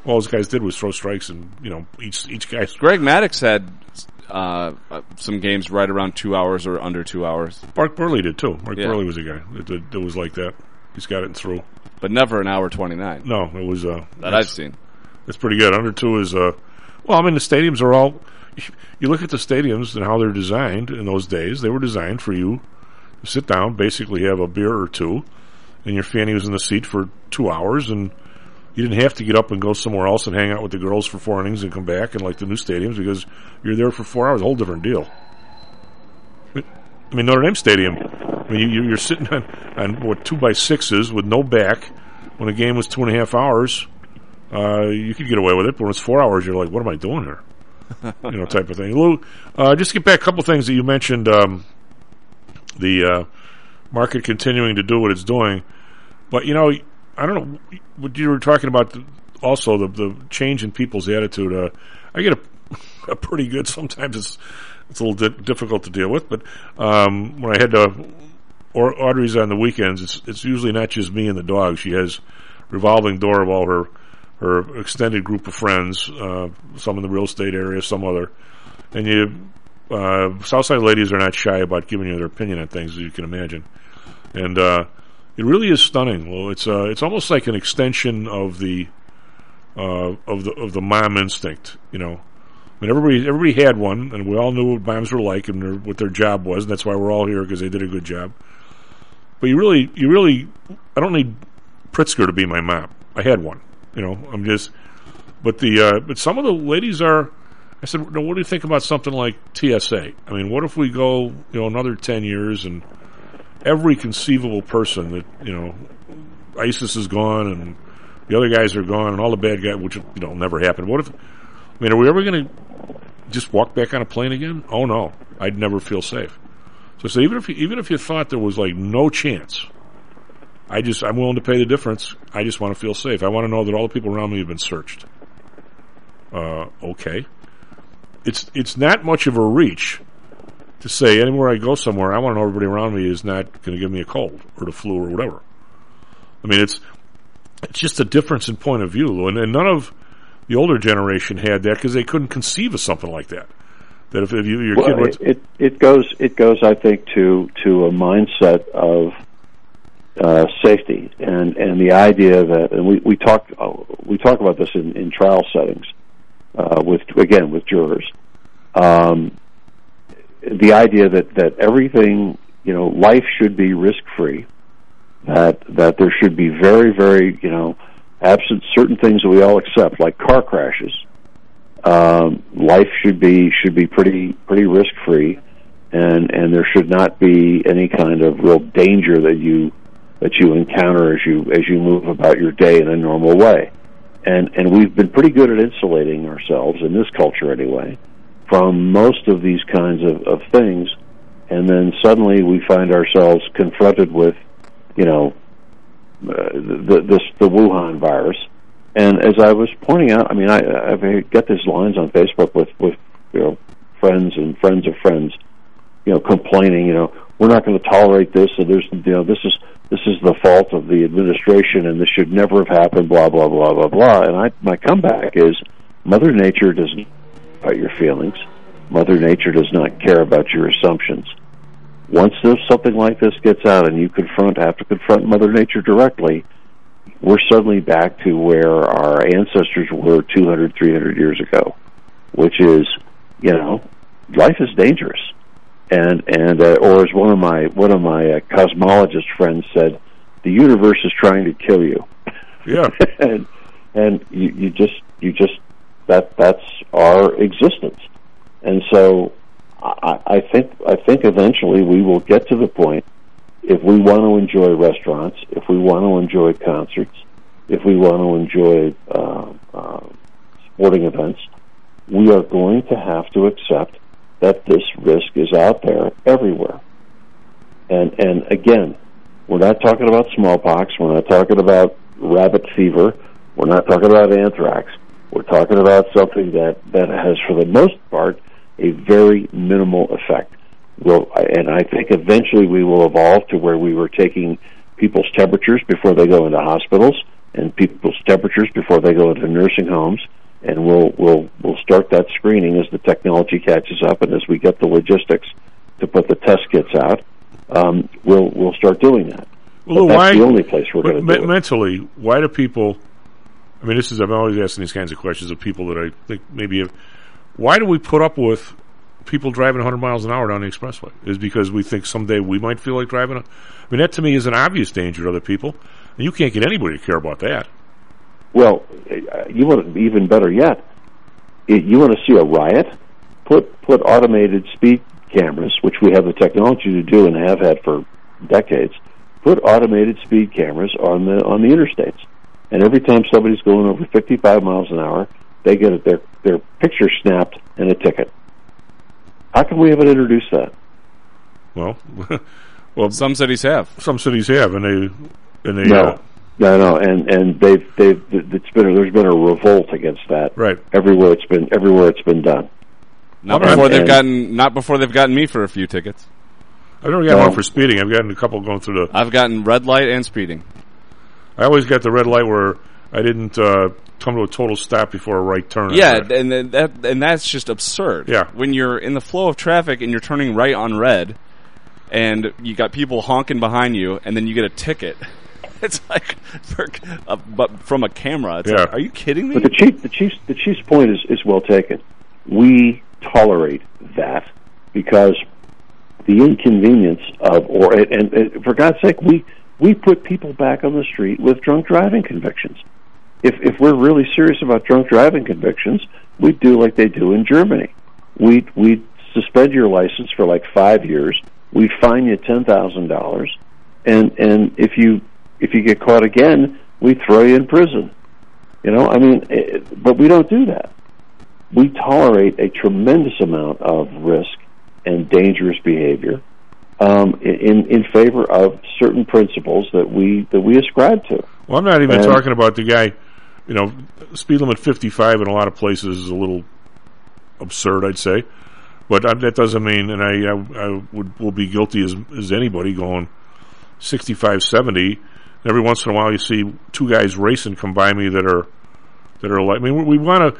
all those guys did was throw strikes, and each guy. Greg Maddux had some games right around 2 hours or under 2 hours. Mark Burley did too. Mark Burley was a guy that was like that. He's got it and through. But never an hour 29. No, it was that I've seen. It's pretty good. Under 2 is well, I mean, the stadiums are all. You look at the stadiums and how they're designed in those days. They were designed for you to sit down, basically have a beer or two, and your fanny was in the seat for 2 hours, and you didn't have to get up and go somewhere else and hang out with the girls for 4 innings and come back, and like the new stadiums, because you're there for 4 hours. A whole different deal. I mean, Notre Dame Stadium. I mean, you're sitting on what 2x6s with no back. When a game was 2.5 hours, you could get away with it. But when it's 4 hours, you're like, "What am I doing here?" Type of thing. Lou, just to get back a couple things that you mentioned. The market continuing to do what it's doing, but I don't know what you were talking about. Also, the change in people's attitude. I get a pretty good. Sometimes it's a little difficult to deal with, but when I had Audrey's on the weekends, it's usually not just me and the dog. She has revolving door of all her extended group of friends, some in the real estate area, some other. And Southside ladies are not shy about giving you their opinion on things, as you can imagine. And it really is stunning. Well, it's almost like an extension of the mom instinct. I mean, everybody had one, and we all knew what moms were like and what their job was, and that's why we're all here, because they did a good job. But you really, I don't need Pritzker to be my mom. I had one. But some of the ladies are. I said, what do you think about something like TSA? I mean, what if we go, another 10 years and every conceivable person that, ISIS is gone and the other guys are gone and all the bad guys, which, never happened. What if, are we ever going to just walk back on a plane again? Oh no, I'd never feel safe. So even if you thought there was like no chance, I'm willing to pay the difference. I just want to feel safe. I want to know that all the people around me have been searched. Okay. It's not much of a reach to say anywhere I go somewhere, I want to know everybody around me is not going to give me a cold or the flu or whatever. I mean, it's just a difference in point of view, and none of the older generation had that because they couldn't conceive of something like that. That if your kid went, it goes, I think, to a mindset of safety and the idea that, and we talk about this in trial settings. With jurors, the idea that everything, life should be risk-free, that there should be very, very, absent certain things that we all accept, like car crashes, life should be pretty risk-free, and there should not be any kind of real danger that you encounter as you move about your day in a normal way. And we've been pretty good at insulating ourselves, in this culture anyway, from most of these kinds of things, and then suddenly we find ourselves confronted with, the Wuhan virus. And as I was pointing out, I mean, I get these lines on Facebook with friends and friends of friends, complaining, we're not going to tolerate this, and there's, this is the fault of the administration, and this should never have happened, blah, blah, blah, blah, blah. And my comeback is, Mother Nature doesn't care about your feelings. Mother Nature does not care about your assumptions. Once something like this gets out and you have to confront Mother Nature directly, we're suddenly back to where our ancestors were 200, 300 years ago, which is, life is dangerous. And or as one of my cosmologist friends said, the universe is trying to kill you. Yeah. and you just that's our existence. And so I think eventually we will get to the point, if we want to enjoy restaurants, if we want to enjoy concerts, if we want to enjoy sporting events, we are going to have to accept that this risk is out there everywhere. And again, we're not talking about smallpox, we're not talking about rabbit fever, we're not talking about anthrax. We're talking about something that has, for the most part, a very minimal effect. And I think eventually we will evolve to where we were taking people's temperatures before they go into hospitals, and people's temperatures before they go into nursing homes, and we'll start that screening as the technology catches up, and as we get the logistics to put the test kits out, we'll start doing that. Well, but that's why, the only place we're going to do it. Mentally, why do people? I mean, I'm always asking these kinds of questions of people that I think maybe have. Why do we put up with people driving 100 miles an hour down the expressway? Is because we think someday we might feel like driving. I mean, that to me is an obvious danger to other people, and you can't get anybody to care about that. Well, you want even better yet. You want to see a riot? Put automated speed cameras, which we have the technology to do and have had for decades. Put automated speed cameras on the interstates, and every time somebody's going over 55 miles an hour, they get their picture snapped and a ticket. How come we haven't introduced that? Well, some cities have. Some cities have, and they no, and there's been a revolt against that. Right. Everywhere it's been done. Not before they've gotten me for a few tickets. I've never gotten one for speeding. I've gotten a couple going through I've gotten red light and speeding. I always got the red light where I didn't come to a total stop before a right turn. Yeah, and that's just absurd. Yeah. When you're in the flow of traffic and you're turning right on red, and you got people honking behind you, and then you get a ticket. It's like, but from a camera. It's like, are you kidding me? But the chief's point is well taken. We tolerate that because the inconvenience of, and for God's sake, we put people back on the street with drunk driving convictions. If we're really serious about drunk driving convictions, we'd do like they do in Germany. We'd suspend your license for like 5 years. We'd fine you $10,000, and if you get caught again, we throw you in prison. But we don't do that. We tolerate a tremendous amount of risk and dangerous behavior in favor of certain principles that we ascribe to. Well, I'm not even talking about the guy. Speed limit 55 in a lot of places is a little absurd, I'd say. But that doesn't mean, and I will be guilty as anybody going 65, 70. And every once in a while, you see two guys racing come by me that are like. I mean, we want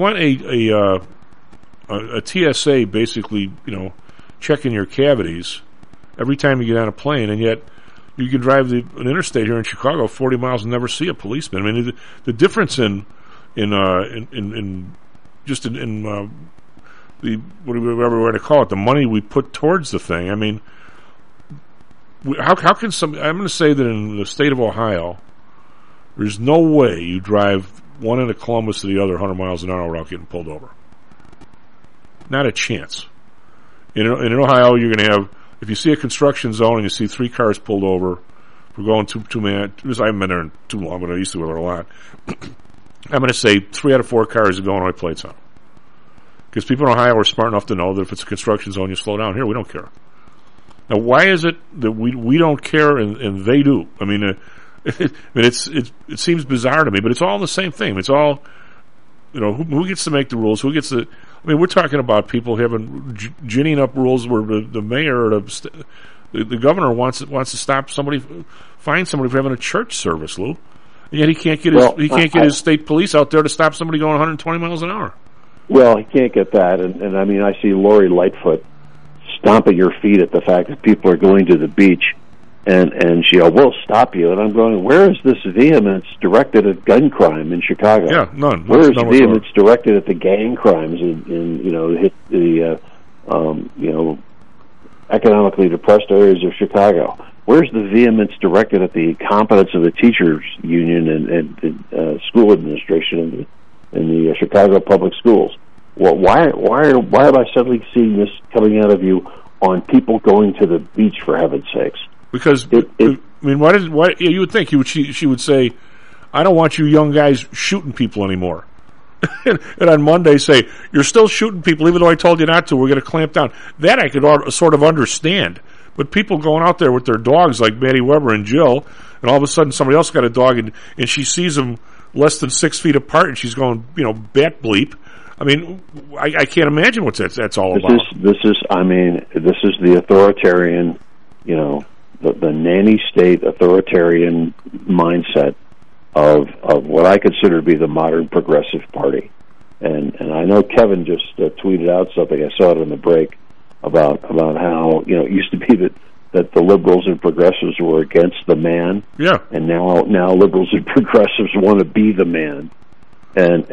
a TSA basically, checking your cavities every time you get on a plane, and yet you can drive an interstate here in Chicago 40 miles and never see a policeman. I mean, the difference in the whatever we're going to call it, the money we put towards the thing. I mean, how can I'm going to say that in the state of Ohio, there's no way you drive one end of Columbus to the other 100 miles an hour without getting pulled over. Not a chance. In Ohio, you're going to have, if you see a construction zone and you see 3 cars pulled over, we're going two man. I haven't been there in too long, but I used to go there a lot. I'm going to say 3 out of 4 cars are going white plates on. Because people in Ohio are smart enough to know that if it's a construction zone, you slow down. Here, we don't care. Now, why is it that we don't care and they do? I mean, it seems bizarre to me, but it's all the same thing. It's all, who gets to make the rules? Who gets to? I mean, we're talking about people ginning up rules where the mayor or the governor wants to stop somebody, fine somebody for having a church service, Lou, and yet he can't get his state police out there to stop somebody going 120 miles an hour. Well, he can't get that, and I mean, I see Lori Lightfoot stomp at your feet at the fact that people are going to the beach, and she will stop you, and I'm going, where is this vehemence directed at gun crime in Chicago? Yeah, none. Where is the vehemence directed at the gang crimes in the economically depressed areas of Chicago? Where's the vehemence directed at the competence of the teachers union and the school administration in the Chicago public schools? Well, why am I suddenly seeing this coming out of you on people going to the beach, for heaven's sakes? Because I mean, why you would think she would say, I don't want you young guys shooting people anymore. And on Monday say, you're still shooting people even though I told you not to. We're going to clamp down. That I could sort of understand. But people going out there with their dogs like Maddie Weber and Jill, and all of a sudden somebody else got a dog and she sees them less than 6 feet apart and she's going, bat bleep. I mean, I can't imagine what that's all about. This is the authoritarian, the nanny state authoritarian mindset of what I consider to be the modern progressive party. And I know Kevin just tweeted out something. I saw it in the break about how it used to be that the liberals and progressives were against the man. Yeah. And now liberals and progressives want to be the man. And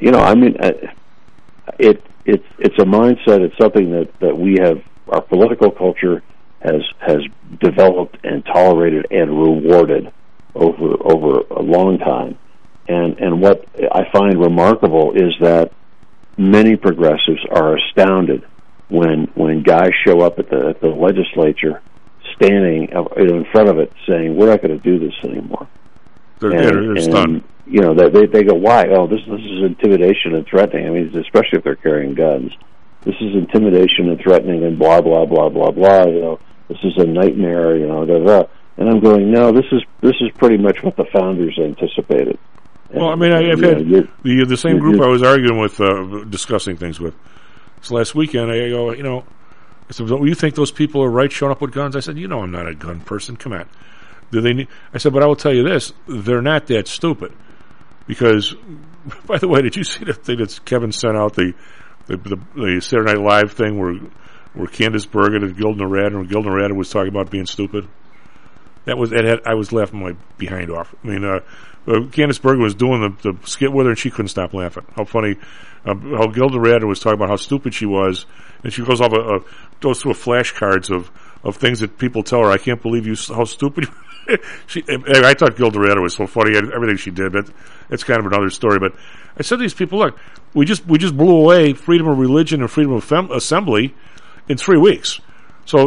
it's a mindset. It's something that we have. Our political culture has developed and tolerated and rewarded over a long time. And what I find remarkable is that many progressives are astounded when guys show up at the legislature standing in front of it saying, "We're not going to do this anymore." They're stunned. They go, "Why? Oh, this is intimidation and threatening." I mean, especially if they're carrying guns. This is intimidation and threatening and blah blah blah blah blah. This is a nightmare. Da, da. And I'm going, no, this is pretty much what the founders anticipated. Well, I mean, I've had the same group I was arguing with, discussing things with. So last weekend, I go, I said, "Well, you think those people are right showing up with guns?" I said, "I'm not a gun person. Come on." Do they need? I said, "But I will tell you this: they're not that stupid." Because, by the way, did you see the thing that Kevin sent out the Saturday Night Live thing where Candace Bergen and Gilda Radner was talking about being stupid? I was laughing my behind off. I mean, Candace Bergen was doing the skit with her, and she couldn't stop laughing. How funny! How Gilda Radner was talking about how stupid she was, and she goes through a flashcards of things that people tell her. I can't believe how stupid. I thought Gilda Radner was so funny. Everything she did, but it's kind of another story. But I said to these people, look, we just blew away freedom of religion and freedom of assembly in 3 weeks. So,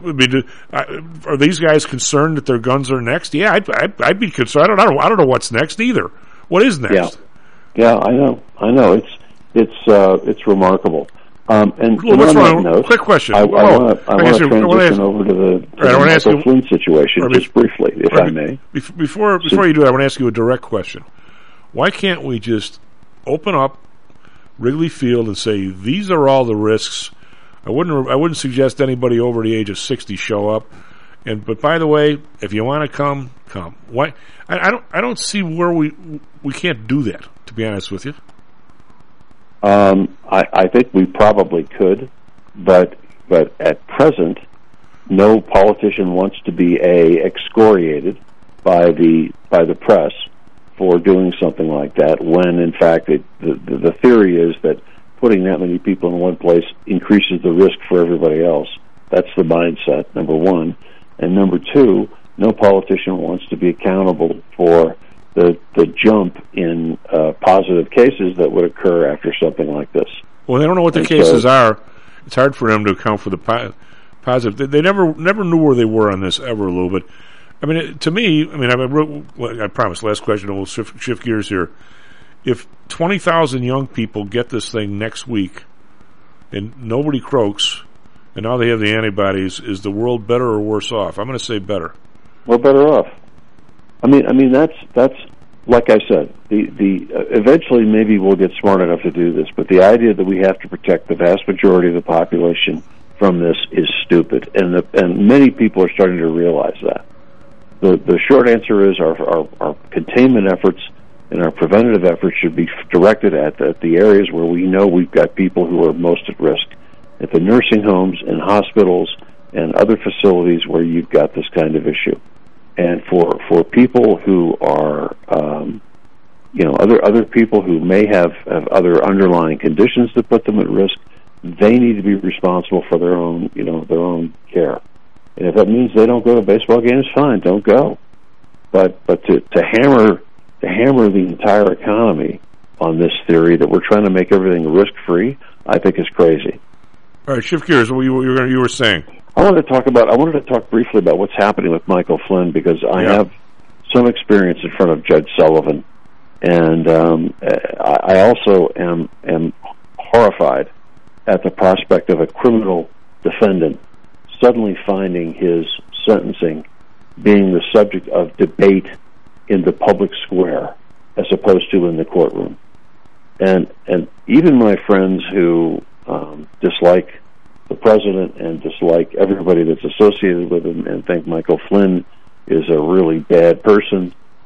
are these guys concerned that their guns are next? Yeah, I'd be concerned. I don't know what's next either. What is next? Yeah, I know. It's remarkable. And what's wrong? Quick question. I want to transition over to the Michael Flynn situation just briefly, if I may. Before you do that, I want to ask you a direct question. Why can't we just open up Wrigley Field and say these are all the risks? I wouldn't suggest anybody over the age of 60 show up. But by the way, if you want to come. Why? I don't see where we can't do that. To be honest with you. I think we probably could, but at present, no politician wants to be excoriated by the press for doing something like that. When in fact the theory is that putting that many people in one place increases the risk for everybody else. That's the mindset, number one. And number two, no politician wants to be accountable for the jump in positive cases that would occur after something like this. Well, they don't know what the cases are. It's hard for them to account for the positive. They never knew where they were on this ever, Lou. But I mean, to me, I promise. Last question, and we'll shift gears here. If 20,000 young people get this thing next week, and nobody croaks, and now they have the antibodies, is the world better or worse off? I'm going to say better. We're better off. I mean that's like I said. The eventually maybe we'll get smart enough to do this, but the idea that we have to protect the vast majority of the population from this is stupid, and many people are starting to realize that. The short answer is our containment efforts and our preventative efforts should be directed at the areas where we know we've got people who are most at risk, at the nursing homes and hospitals and other facilities where you've got this kind of issue. And for people who are, other people who may have other underlying conditions that put them at risk, they need to be responsible for their own care. And if that means they don't go to baseball games, fine, don't go. But to hammer the entire economy on this theory that we're trying to make everything risk-free, I think is crazy. All right, shift gears. What you were saying? I wanted to talk briefly about what's happening with Michael Flynn, because I have some experience in front of Judge Sullivan, and I also am horrified at the prospect of a criminal defendant suddenly finding his sentencing being the subject of debate in the public square as opposed to in the courtroom. And even my friends who dislike the president and dislike everybody that's associated with him and think Michael Flynn is a really bad person,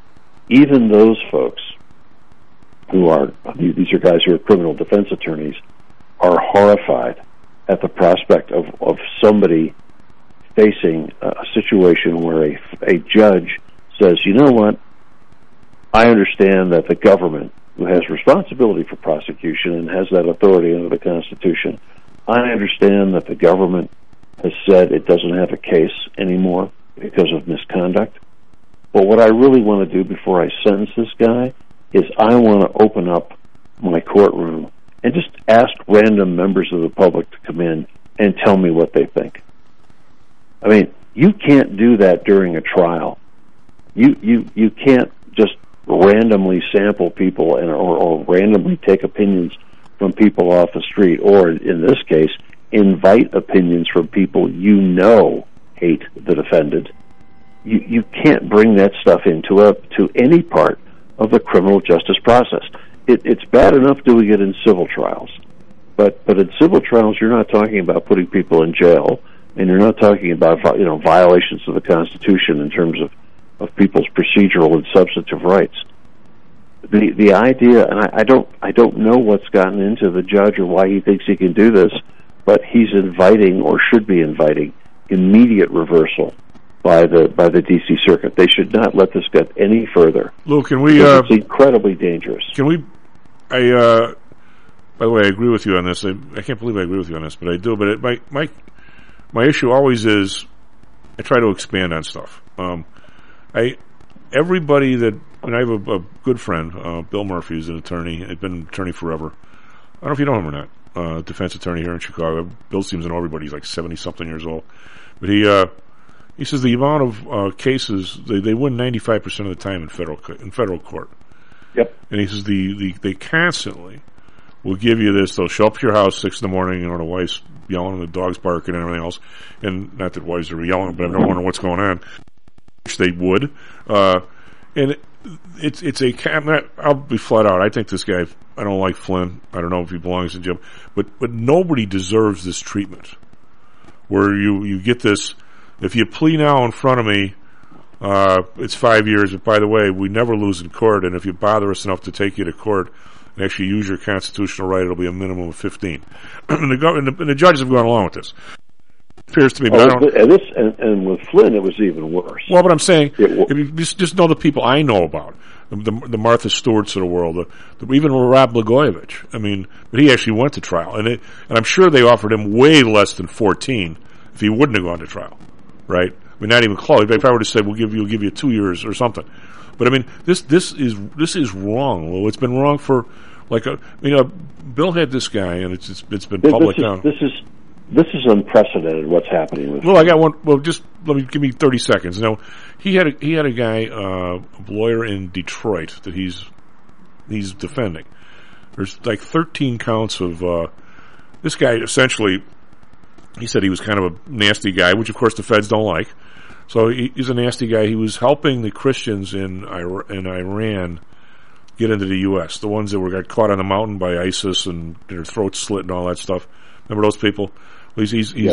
even those folks who are, these are guys who are criminal defense attorneys, are horrified at the prospect of somebody facing a situation where a judge says, you know what, I understand that the government, who has responsibility for prosecution and has that authority under the Constitution, I understand that the government has said it doesn't have a case anymore because of misconduct. But what I really want to do before I sentence this guy is I want to open up my courtroom and just ask random members of the public to come in and tell me what they think. I mean, you can't do that during a trial. You can't just randomly sample people or randomly take opinions from people off the street, or in this case, invite opinions from people you know hate the defendant. You can't bring that stuff to any part of the criminal justice process. It's bad enough doing it in civil trials, but in civil trials, you're not talking about putting people in jail, and you're not talking about violations of the Constitution in terms of people's procedural and substantive rights. The idea, and I don't know what's gotten into the judge or why he thinks he can do this, but he's inviting, or should be inviting, immediate reversal by the D.C. Circuit. They should not let this get any further. Lou, can we? It's incredibly dangerous. Can we? By the way, I agree with you on this. I can't believe I agree with you on this, but I do. But my issue always is I try to expand on stuff. Everybody that, and I have a good friend, Bill Murphy, who's an attorney. He's been an attorney forever. I don't know if you know him or not. Defense attorney here in Chicago. Bill seems to know everybody. He's like 70-something years old. But he says the amount of cases, they win 95% of the time in federal court. Yep. And he says they constantly will give you this. They'll show up to your house 6 in the morning, the wife's yelling and the dog's barking and everything else. And not that wives are yelling, but I'm wondering what's going on. Which they would. And I'll be flat out. I think this guy, I don't like Flynn. I don't know if he belongs in jail. But nobody deserves this treatment. Where you get this, if you plea now in front of me, it's 5 years, but by the way, we never lose in court, and if you bother us enough to take you to court and actually use your constitutional right, it'll be a minimum of 15. And the judges have gone along with this. Appears to me, but I don't. And with Flynn, it was even worse. Well, but I'm saying, if you just know the people I know about, the Martha Stewarts of the world, even Rob Blagojevich. I mean, but he actually went to trial, and I'm sure they offered him way less than 14 if he wouldn't have gone to trial, right? I mean, not even close. If I were to say we'll give you 2 years or something, but I mean, this is wrong. Well, it's been wrong for Bill had this guy, and it's been public now. This is unprecedented. What's happening with? Well, I got one. Well, just give me 30 seconds. Now, he had a guy, a lawyer in Detroit that he's defending. There's like 13 counts of this guy. Essentially, he said he was kind of a nasty guy, which of course the feds don't like. So he's a nasty guy. He was helping the Christians in Iran get into the U.S. The ones that got caught on the mountain by ISIS and their throats slit and all that stuff. Remember those people? He's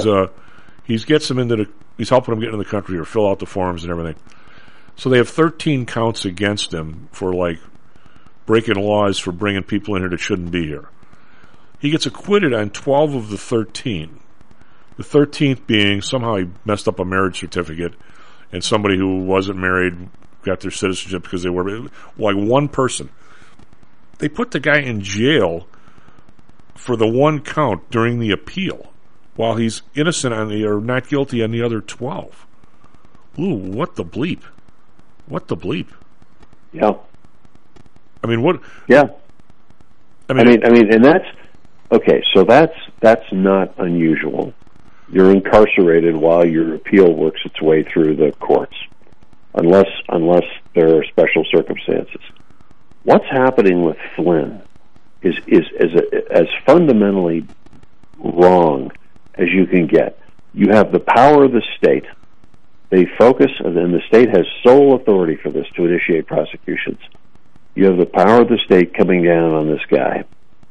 gets them he's helping them get into the country or fill out the forms and everything. So they have 13 counts against him for breaking laws for bringing people in here that shouldn't be here. He gets acquitted on 12 of the 13. The 13th being somehow he messed up a marriage certificate and somebody who wasn't married got their citizenship because they were one person. They put the guy in jail for the one count during the appeal while he's innocent or not guilty on the other 12. Ooh, what the bleep? What the bleep? Yeah. I mean, what? Yeah. I mean, and that's okay. So that's not unusual. You're incarcerated while your appeal works its way through the courts, unless there are special circumstances. What's happening with Flynn is as fundamentally wrong as you can get. You have the power of the state. They focus, and then the state has sole authority for this to initiate prosecutions. You have the power of the state coming down on this guy.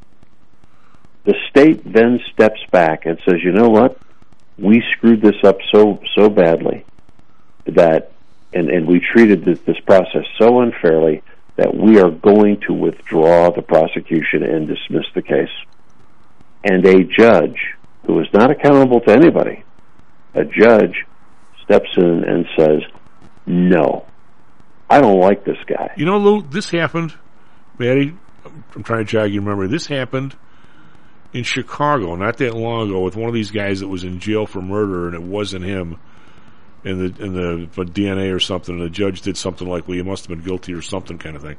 The state then steps back and says, you know what? We screwed this up so badly that and we treated this process so unfairly that we are going to withdraw the prosecution and dismiss the case. And a judge who is not accountable to anybody, a judge steps in and says, no, I don't like this guy. You know, Lou, this happened, Maddie, I'm trying to jog your memory, this happened in Chicago not that long ago with one of these guys that was in jail for murder, and it wasn't him, in the DNA or something, and the judge did something like, well, you must have been guilty or something kind of thing.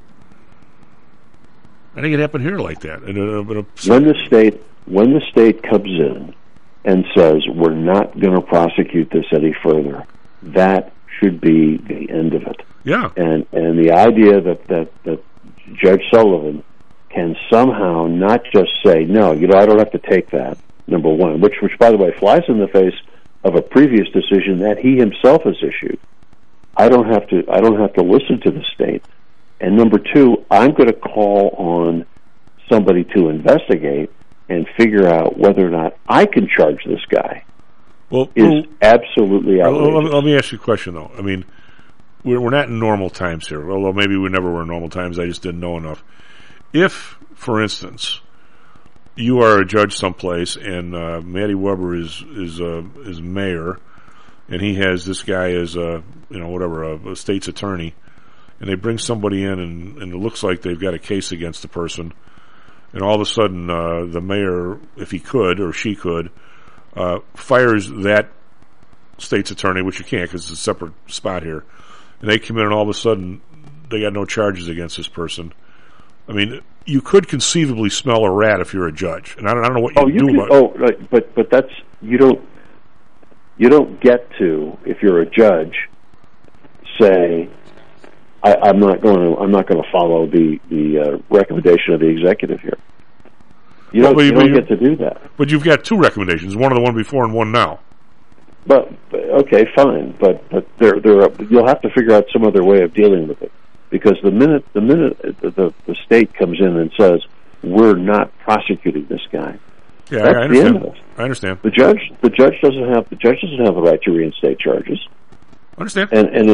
I think it happened here like that. When the state comes in and says, we're not going to prosecute this any further, that should be the end of it. Yeah. And the idea that Judge Sullivan can somehow not just say, no, I don't have to take that, number one, which by the way flies in the face of a previous decision that he himself has issued. I don't have to listen to the state. And number two, I'm going to call on somebody to investigate and figure out whether or not I can charge this guy. Well, is absolutely outrageous. Let me ask you a question, though. I mean, we're not in normal times here, although maybe we never were in normal times. I just didn't know enough. If, for instance, you are a judge someplace and Matty Weber is mayor, and he has this guy as a state's attorney, and they bring somebody in and it looks like they've got a case against the person, and all of a sudden the mayor, if he could or she could, fires that state's attorney, which you can't because it's a separate spot here, and they come in and all of a sudden they got no charges against this person. I mean, you could conceivably smell a rat if you're a judge, and I don't know what you do about it. Oh, right, but that's you don't get to, if you're a judge, say, I'm not going to follow the recommendation of the executive here. You don't get to do that. But you've got two recommendations: one of the one before and one now. But okay, fine. But you'll have to figure out some other way of dealing with it. Because the minute the state comes in and says, we're not prosecuting this guy, yeah, that's I understand. the end of it. I understand. The judge doesn't have the right to reinstate charges. I understand.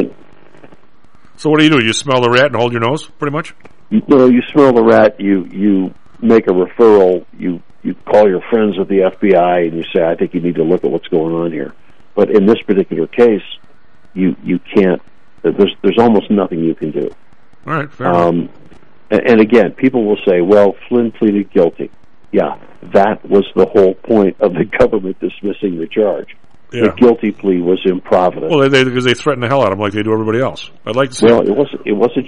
So what do? You smell the rat and hold your nose, pretty much? You smell the rat. You make a referral. You call your friends at the FBI and you say, I think you need to look at what's going on here. But in this particular case, you can't. There's almost nothing you can do. All right, fair enough. And again, people will say, well, Flynn pleaded guilty. Yeah, that was the whole point of the government dismissing the charge. Yeah. The guilty plea was improvident. Well, because they threatened the hell out of him like they do everybody else. I'd like to see. Well, it wasn't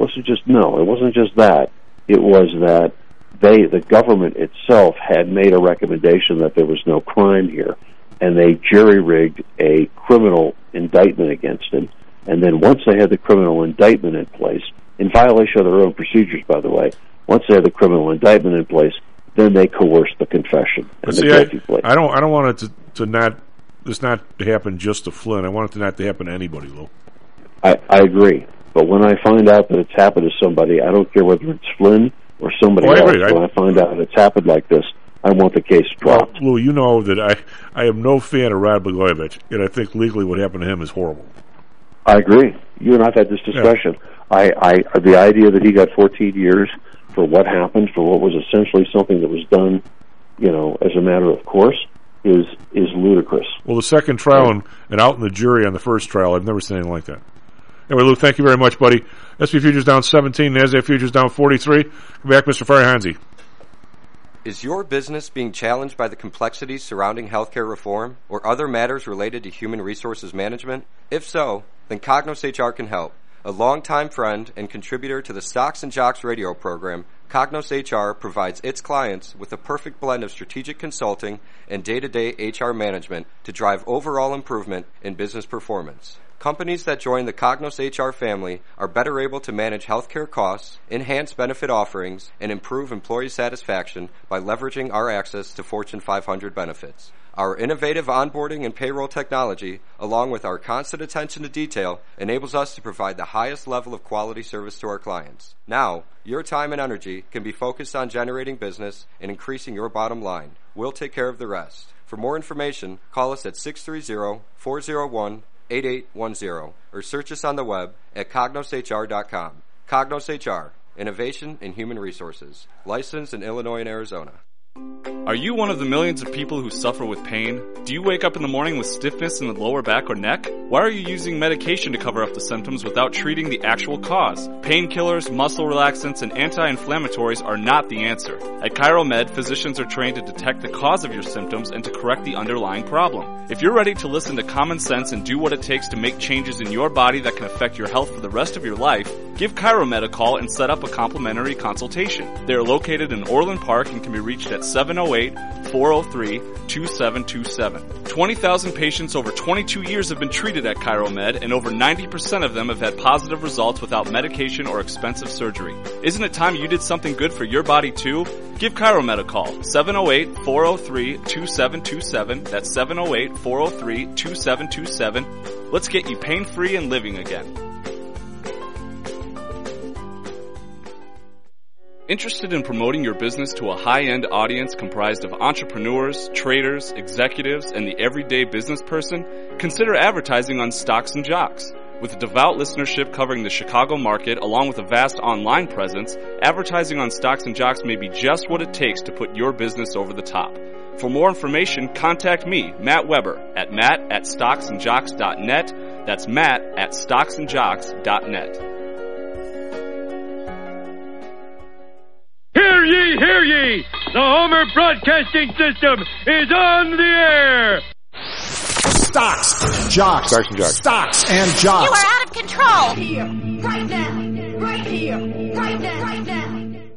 just that. It was that the government itself had made a recommendation that there was no crime here, and they jury-rigged a criminal indictment against him. And then once they had the criminal indictment in place, in violation of their own procedures, by the way, once they had the criminal indictment in place, then they coerced the confession and the guilty plea. I don't want it to not happen just to Flynn. I want it to not to happen to anybody, Lou. I agree. But when I find out that it's happened to somebody, I don't care whether it's Flynn or somebody else. When I find out it's happened like this, I want the case dropped. Well, Lou, you know that I am no fan of Rod Blagojevich, and I think legally what happened to him is horrible. I agree. You and I've had this discussion. Yeah. The idea that he got 14 years for what happened, for what was essentially something that was done, as a matter of course, is ludicrous. Well, the second trial and out in the jury on the first trial, I've never seen anything like that. Anyway, Lou, thank you very much, buddy. SP futures down 17, NASDAQ futures down 43. Come back, Mr. Farihanzi. Is your business being challenged by the complexities surrounding healthcare reform or other matters related to human resources management? If so, then Cognos HR can help. A longtime friend and contributor to the Stocks and Jocks radio program, Cognos HR provides its clients with a perfect blend of strategic consulting and day-to-day HR management to drive overall improvement in business performance. Companies that join the Cognos HR family are better able to manage healthcare costs, enhance benefit offerings, and improve employee satisfaction by leveraging our access to Fortune 500 benefits. Our innovative onboarding and payroll technology, along with our constant attention to detail, enables us to provide the highest level of quality service to our clients. Now, your time and energy can be focused on generating business and increasing your bottom line. We'll take care of the rest. For more information, call us at 630-401 88810 or search us on the web at cognoshr.com. Cognos HR, Innovation in Human Resources, licensed in Illinois and Arizona. Are you one of the millions of people who suffer with pain? Do you wake up in the morning with stiffness in the lower back or neck? Why are you using medication to cover up the symptoms without treating the actual cause? Painkillers, muscle relaxants, and anti-inflammatories are not the answer. At ChiroMed, physicians are trained to detect the cause of your symptoms and to correct the underlying problem. If you're ready to listen to common sense and do what it takes to make changes in your body that can affect your health for the rest of your life, give ChiroMed a call and set up a complimentary consultation. They are located in Orland Park and can be reached at 708-403-2727. 20,000 patients over 22 years have been treated at ChiroMed, and over 90% of them have had positive results without medication or expensive surgery. Isn't it time you did something good for your body too? Give ChiroMed a call, 708-403-2727. That's 708-403-2727. Let's get you pain-free and living again. Interested in promoting your business to a high-end audience comprised of entrepreneurs, traders, executives, and the everyday business person? Consider advertising on Stocks and Jocks. With a devout listenership covering the Chicago market along with a vast online presence, advertising on Stocks and Jocks may be just what it takes to put your business over the top. For more information, contact me, Matt Weber, at matt@stocksandjocks.net. That's matt@stocksandjocks.net. Hear ye, hear ye! The Homer Broadcasting System is on the air! Stocks, Jocks, and Jocks. Stocks and Jocks. You are out of control! Here, right now, right here, right now, right now.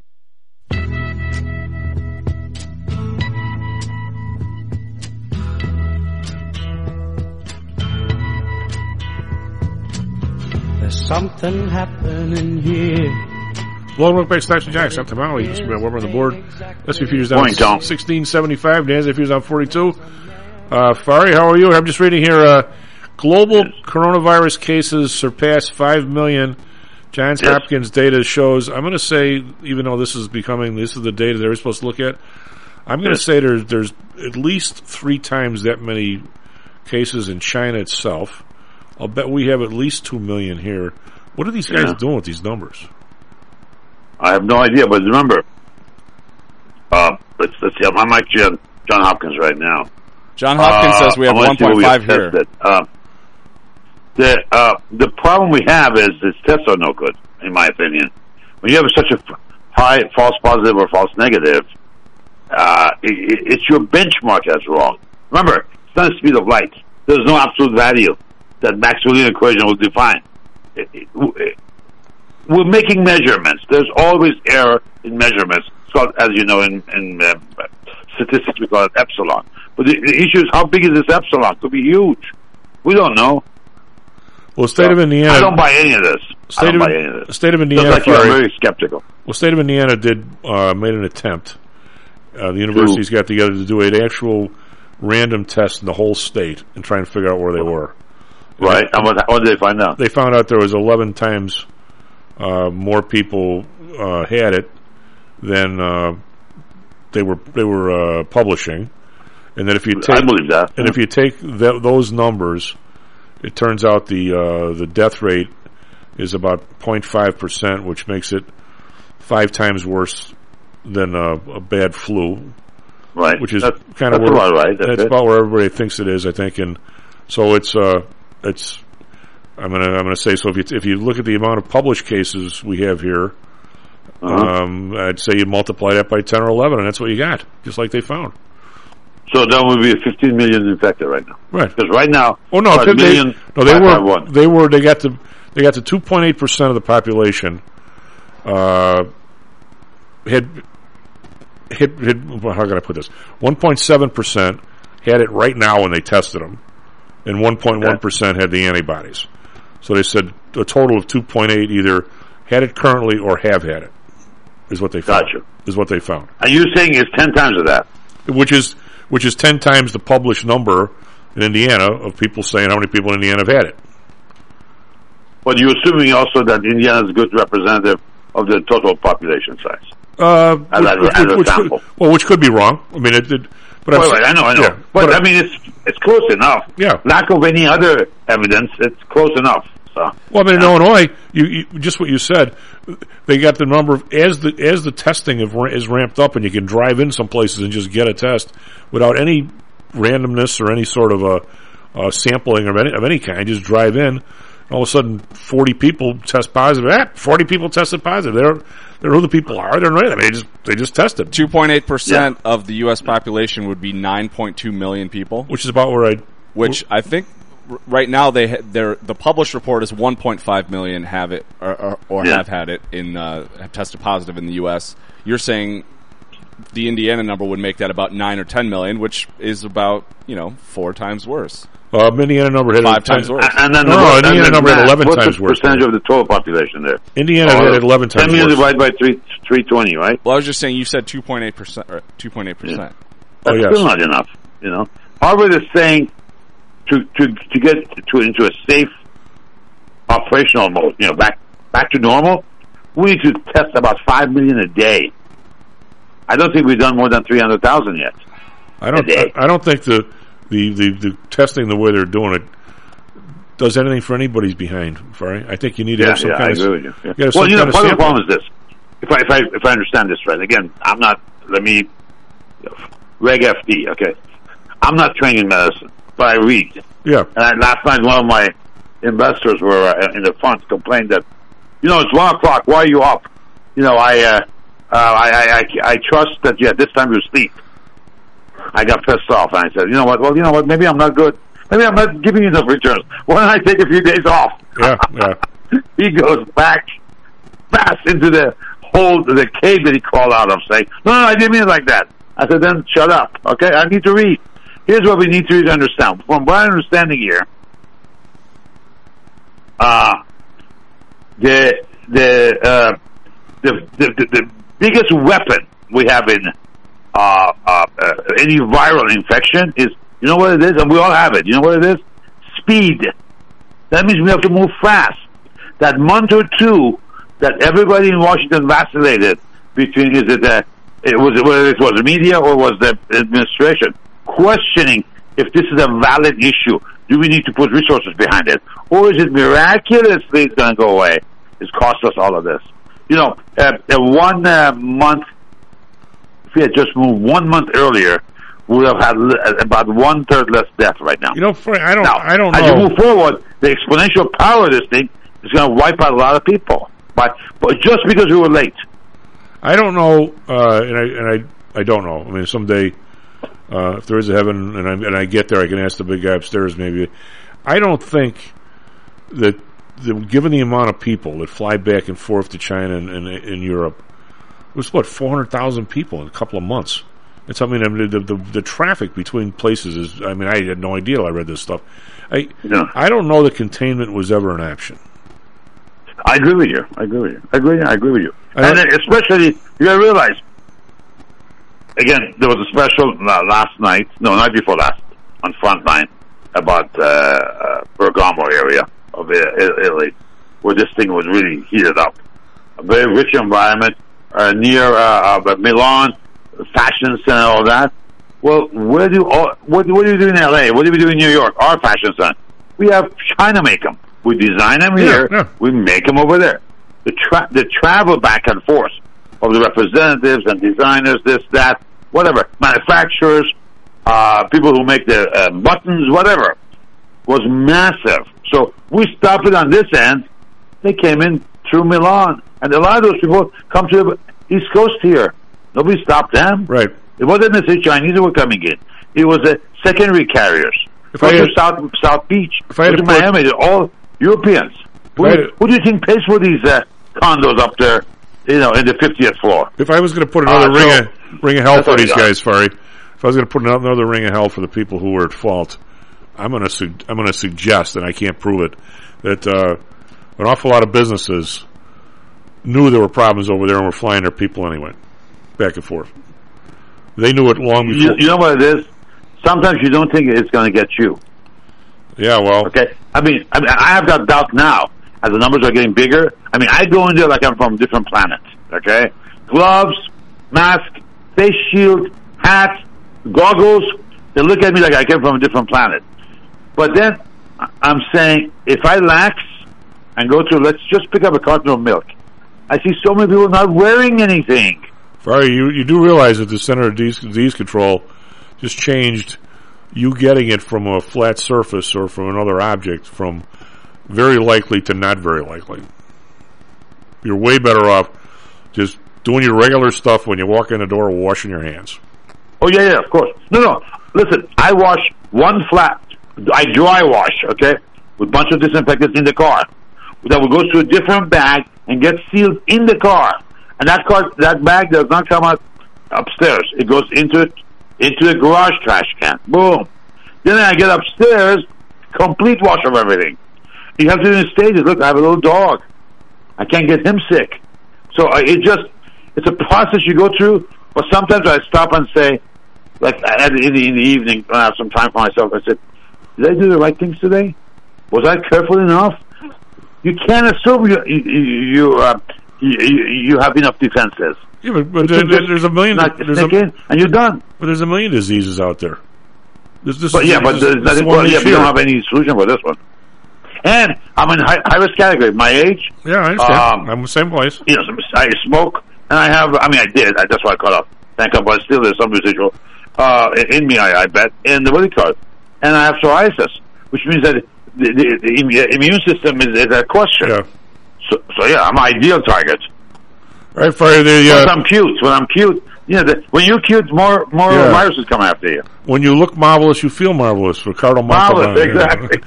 There's something happening here. Welcome back to Stocks and Jocks. I'm Tom Howley. Just we're on the board. S&P futures down 1675. NASDAQ futures down 42. Fari, how are you? I'm just reading here. Global coronavirus cases surpass 5 million. Johns Hopkins data shows. I'm going to say, even though this is the data they're supposed to look at, I'm going to say there's at least 3 times that many cases in China itself. I'll bet we have at least 2 million here. What are these guys doing with these numbers? I have no idea, but remember, let's see. I'm actually on John Hopkins right now. John Hopkins says we have 1.5 here. The problem we have is these tests are no good, in my opinion. When you have such a high false positive or false negative, it's your benchmark that's wrong. Remember, it's not the speed of light. There's no absolute value that Maxwellian equation will define. We're making measurements. There's always error in measurements. It's called, as you know, in statistics, we call it epsilon. But the issue is, how big is this epsilon? It could be huge. We don't know. Well, State of Indiana... I don't buy any of this. State of Indiana... Like you're very skeptical. Well, State of Indiana made an attempt. The universities got together to do an actual random test in the whole state and try and figure out where they were. Right. And what did they find out? They found out there was 11 times more people had it than they were publishing, and that if you take, I believe that. And if you take those numbers, it turns out the death rate is about 0.5%, which makes it 5 times worse than a bad flu. Right. Which is that's about right. That's about where everybody thinks it is, I think, and so it's. I'm gonna say, so if you look at the amount of published cases we have here, I'd say you multiply that by 10 or 11, and that's what you got, just like they found. So that would be 15 million infected right now. Right. Because right now, they got to 2.8% of the population had how can I put this? 1.7% had it right now when they tested them, and 1.1% had the antibodies. So they said a total of 2.8 either had it currently or have had it, is what they found. Gotcha. Is what they found. And you're saying it's 10 times of that? Which is 10 times the published number in Indiana of people saying how many people in Indiana have had it. But you're assuming also that Indiana is a good representative of the total population size. As a sample. Which could be wrong. I mean, But right, I know. Yeah, but I mean, it's close enough. Yeah. Lack of any other evidence, it's close enough. So. Well, I mean, in Illinois, you just what you said, they got the number of as the testing is ramped up, and you can drive in some places and just get a test without any randomness or any sort of a sampling of any kind. Just drive in. All of a sudden, 40 people test positive. 40 people tested positive. They don't know who the people are. They just tested. 2.8% of the U.S. population would be 9.2 million people, which is about where I think right now the published report is 1.5 million have it or have had it have tested positive in the U.S. You're saying the Indiana number would make that about 9 or 10 million, which is about 4 times worse. Indiana number had 5 times worse. And then Indiana number had 11 times worse. What's the percentage of the total population there? Indiana had 11 times 10 million divided by 320, right? Well, I was just saying you said 2.8%. Or 2.8%. Yeah. That's still not enough. Harvard is saying to get into a safe operational mode, back to normal, we need to test about 5 million a day. I don't think we've done more than 300,000 yet. I don't think the testing the way they're doing it does anything for anybody's behind. I think you need to have some kind of. I agree with you. Yeah. Part of the problem is this. If I understand this right, again, I'm not. Reg FD. Okay, I'm not trained in medicine, but I read. Yeah. And last night, one of my investors were in the funds complained that, it's 1 o'clock. Why are you up? I trust that this time you sleep. I got pissed off, and I said, you know what, maybe I'm not good. Maybe I'm not giving you enough returns. Why don't I take a few days off? Yeah. He goes back fast into the cave that he crawled out of, saying, no, I didn't mean it like that. I said, then shut up, okay? I need to read. Here's what we need to understand. From what I'm understanding here, the biggest weapon we have in any viral infection is, you know what it is? And we all have it. You know what it is? Speed. That means we have to move fast. That month or two that everybody in Washington vacillated between, whether it was the media or was the administration, questioning if this is a valid issue. Do we need to put resources behind it? Or is it miraculously it's going to go away? It's cost us all of this. 1 month, if we had just moved 1 month earlier, we would have had about 1/3 less death right now. Frank, I don't know. As you move forward, the exponential power of this thing is going to wipe out a lot of people. But just because we were late. I don't know, and I don't know. I mean, someday, if there is a heaven and I get there, I can ask the big guy upstairs maybe. I don't think that given the amount of people that fly back and forth to China and in Europe, it was 400,000 people in a couple of months. It's the traffic between places is. I mean, I had no idea. I read this stuff. I don't know that containment was ever an option. I agree with you. I agree with you. And especially, you got to realize, again, there was a special night before last, on Frontline, about Bergamo area of Italy, where this thing was really heated up. A very rich environment, near Milan, fashion center, all that. Well, what do you do in LA? What do we do in New York? Our fashion center. We have China make them. We design them here. Yeah. We make them over there. The travel back and forth of the representatives and designers, this, that, whatever, manufacturers, people who make the buttons, whatever, was massive. So we stopped it on this end. They came in through Milan. And a lot of those people come to the East Coast here. Nobody stopped them. Right. It wasn't necessarily Chinese who were coming in. It was the secondary carriers. South Beach. Miami, they're all Europeans. Who do you think pays for these condos up there, in the 50th floor? If I was going to put another ring of hell for these guys, Fari, if I was going to put another ring of hell for the people who were at fault, I'm going to suggest, and I can't prove it, that an awful lot of businesses knew there were problems over there and were flying their people anyway, back and forth. They knew it long before. You know what it is? Sometimes you don't think it's going to get you. Yeah, well. Okay. I mean, I have got doubt now as the numbers are getting bigger. I mean, I go in there like I'm from a different planet. Okay. Gloves, mask, face shield, hat, goggles, they look at me like I came from a different planet. But then I'm saying, if I lax and go to, let's just pick up a carton of milk, I see so many people not wearing anything. Farley, you do realize that the Center of Disease Control just changed you getting it from a flat surface or from another object from very likely to not very likely. You're way better off just doing your regular stuff when you walk in the door, washing your hands. Oh, yeah, of course. No. Listen, I wash one flat. I dry wash, okay, with a bunch of disinfectants in the car. That will go to a different bag and get sealed in the car. And that bag does not come out upstairs. It goes into the garage trash can. Boom. Then I get upstairs, complete wash of everything. You have to do in stages. Look, I have a little dog. I can't get him sick. So it's a process you go through. But sometimes I stop and say, like in the evening, when I have some time for myself, I said, did I do the right things today? Was I careful enough? You can't assume you have enough defenses. Yeah, but there's a million. And you're done. But there's a million diseases out there. But we don't have any solution for this one. And I'm in high risk category. My age. Yeah, I understand. I'm the same place. I smoke, and I did. That's why I cut off. Thank God, but still there's some residual in me. I bet. And the body card, and I have psoriasis, which means that the immune system is a question. Yeah. So yeah, I'm an ideal target. Right, for when I'm cute, when you're cute, more viruses come after you. When you look marvelous, you feel marvelous. Ricardo Marvelous, exactly.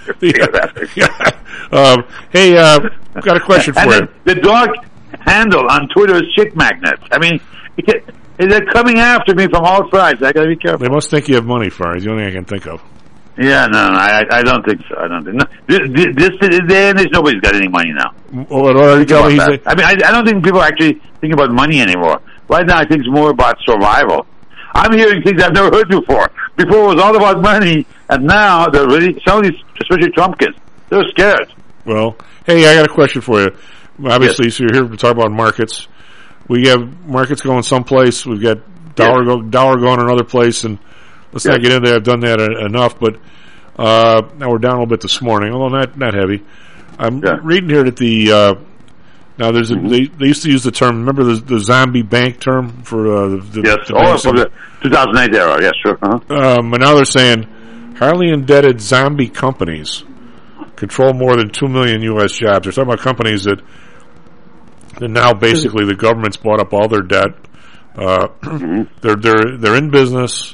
Hey, got a question for you. The dog handle on Twitter is chick magnets. I mean, they're coming after me from all sides. I got to be careful. They must think you have money, Farley. It's the only thing I can think of. Yeah, no, I don't think so. I don't think. No. This day and age, nobody's got any money now. What are you telling me? I don't think people actually think about money anymore. Right now, I think it's more about survival. I'm hearing things I've never heard before. Before it was all about money, and now they're really, some of these, especially Trump kids, they're scared. Well, hey, I got a question for you. Obviously, yes. So you're here to talk about markets. We have markets going someplace. We've got dollar going another place, and let's not get into that. I've done that enough, but now we're down a little bit this morning, although not heavy. I'm reading here that the now there's they used to use the term. Remember the zombie bank term for the from the 2008 era. Yes, sure. But now they're saying highly indebted zombie companies control more than 2 million U.S. jobs. They're talking about companies that now basically the government's bought up all their debt. They're in business.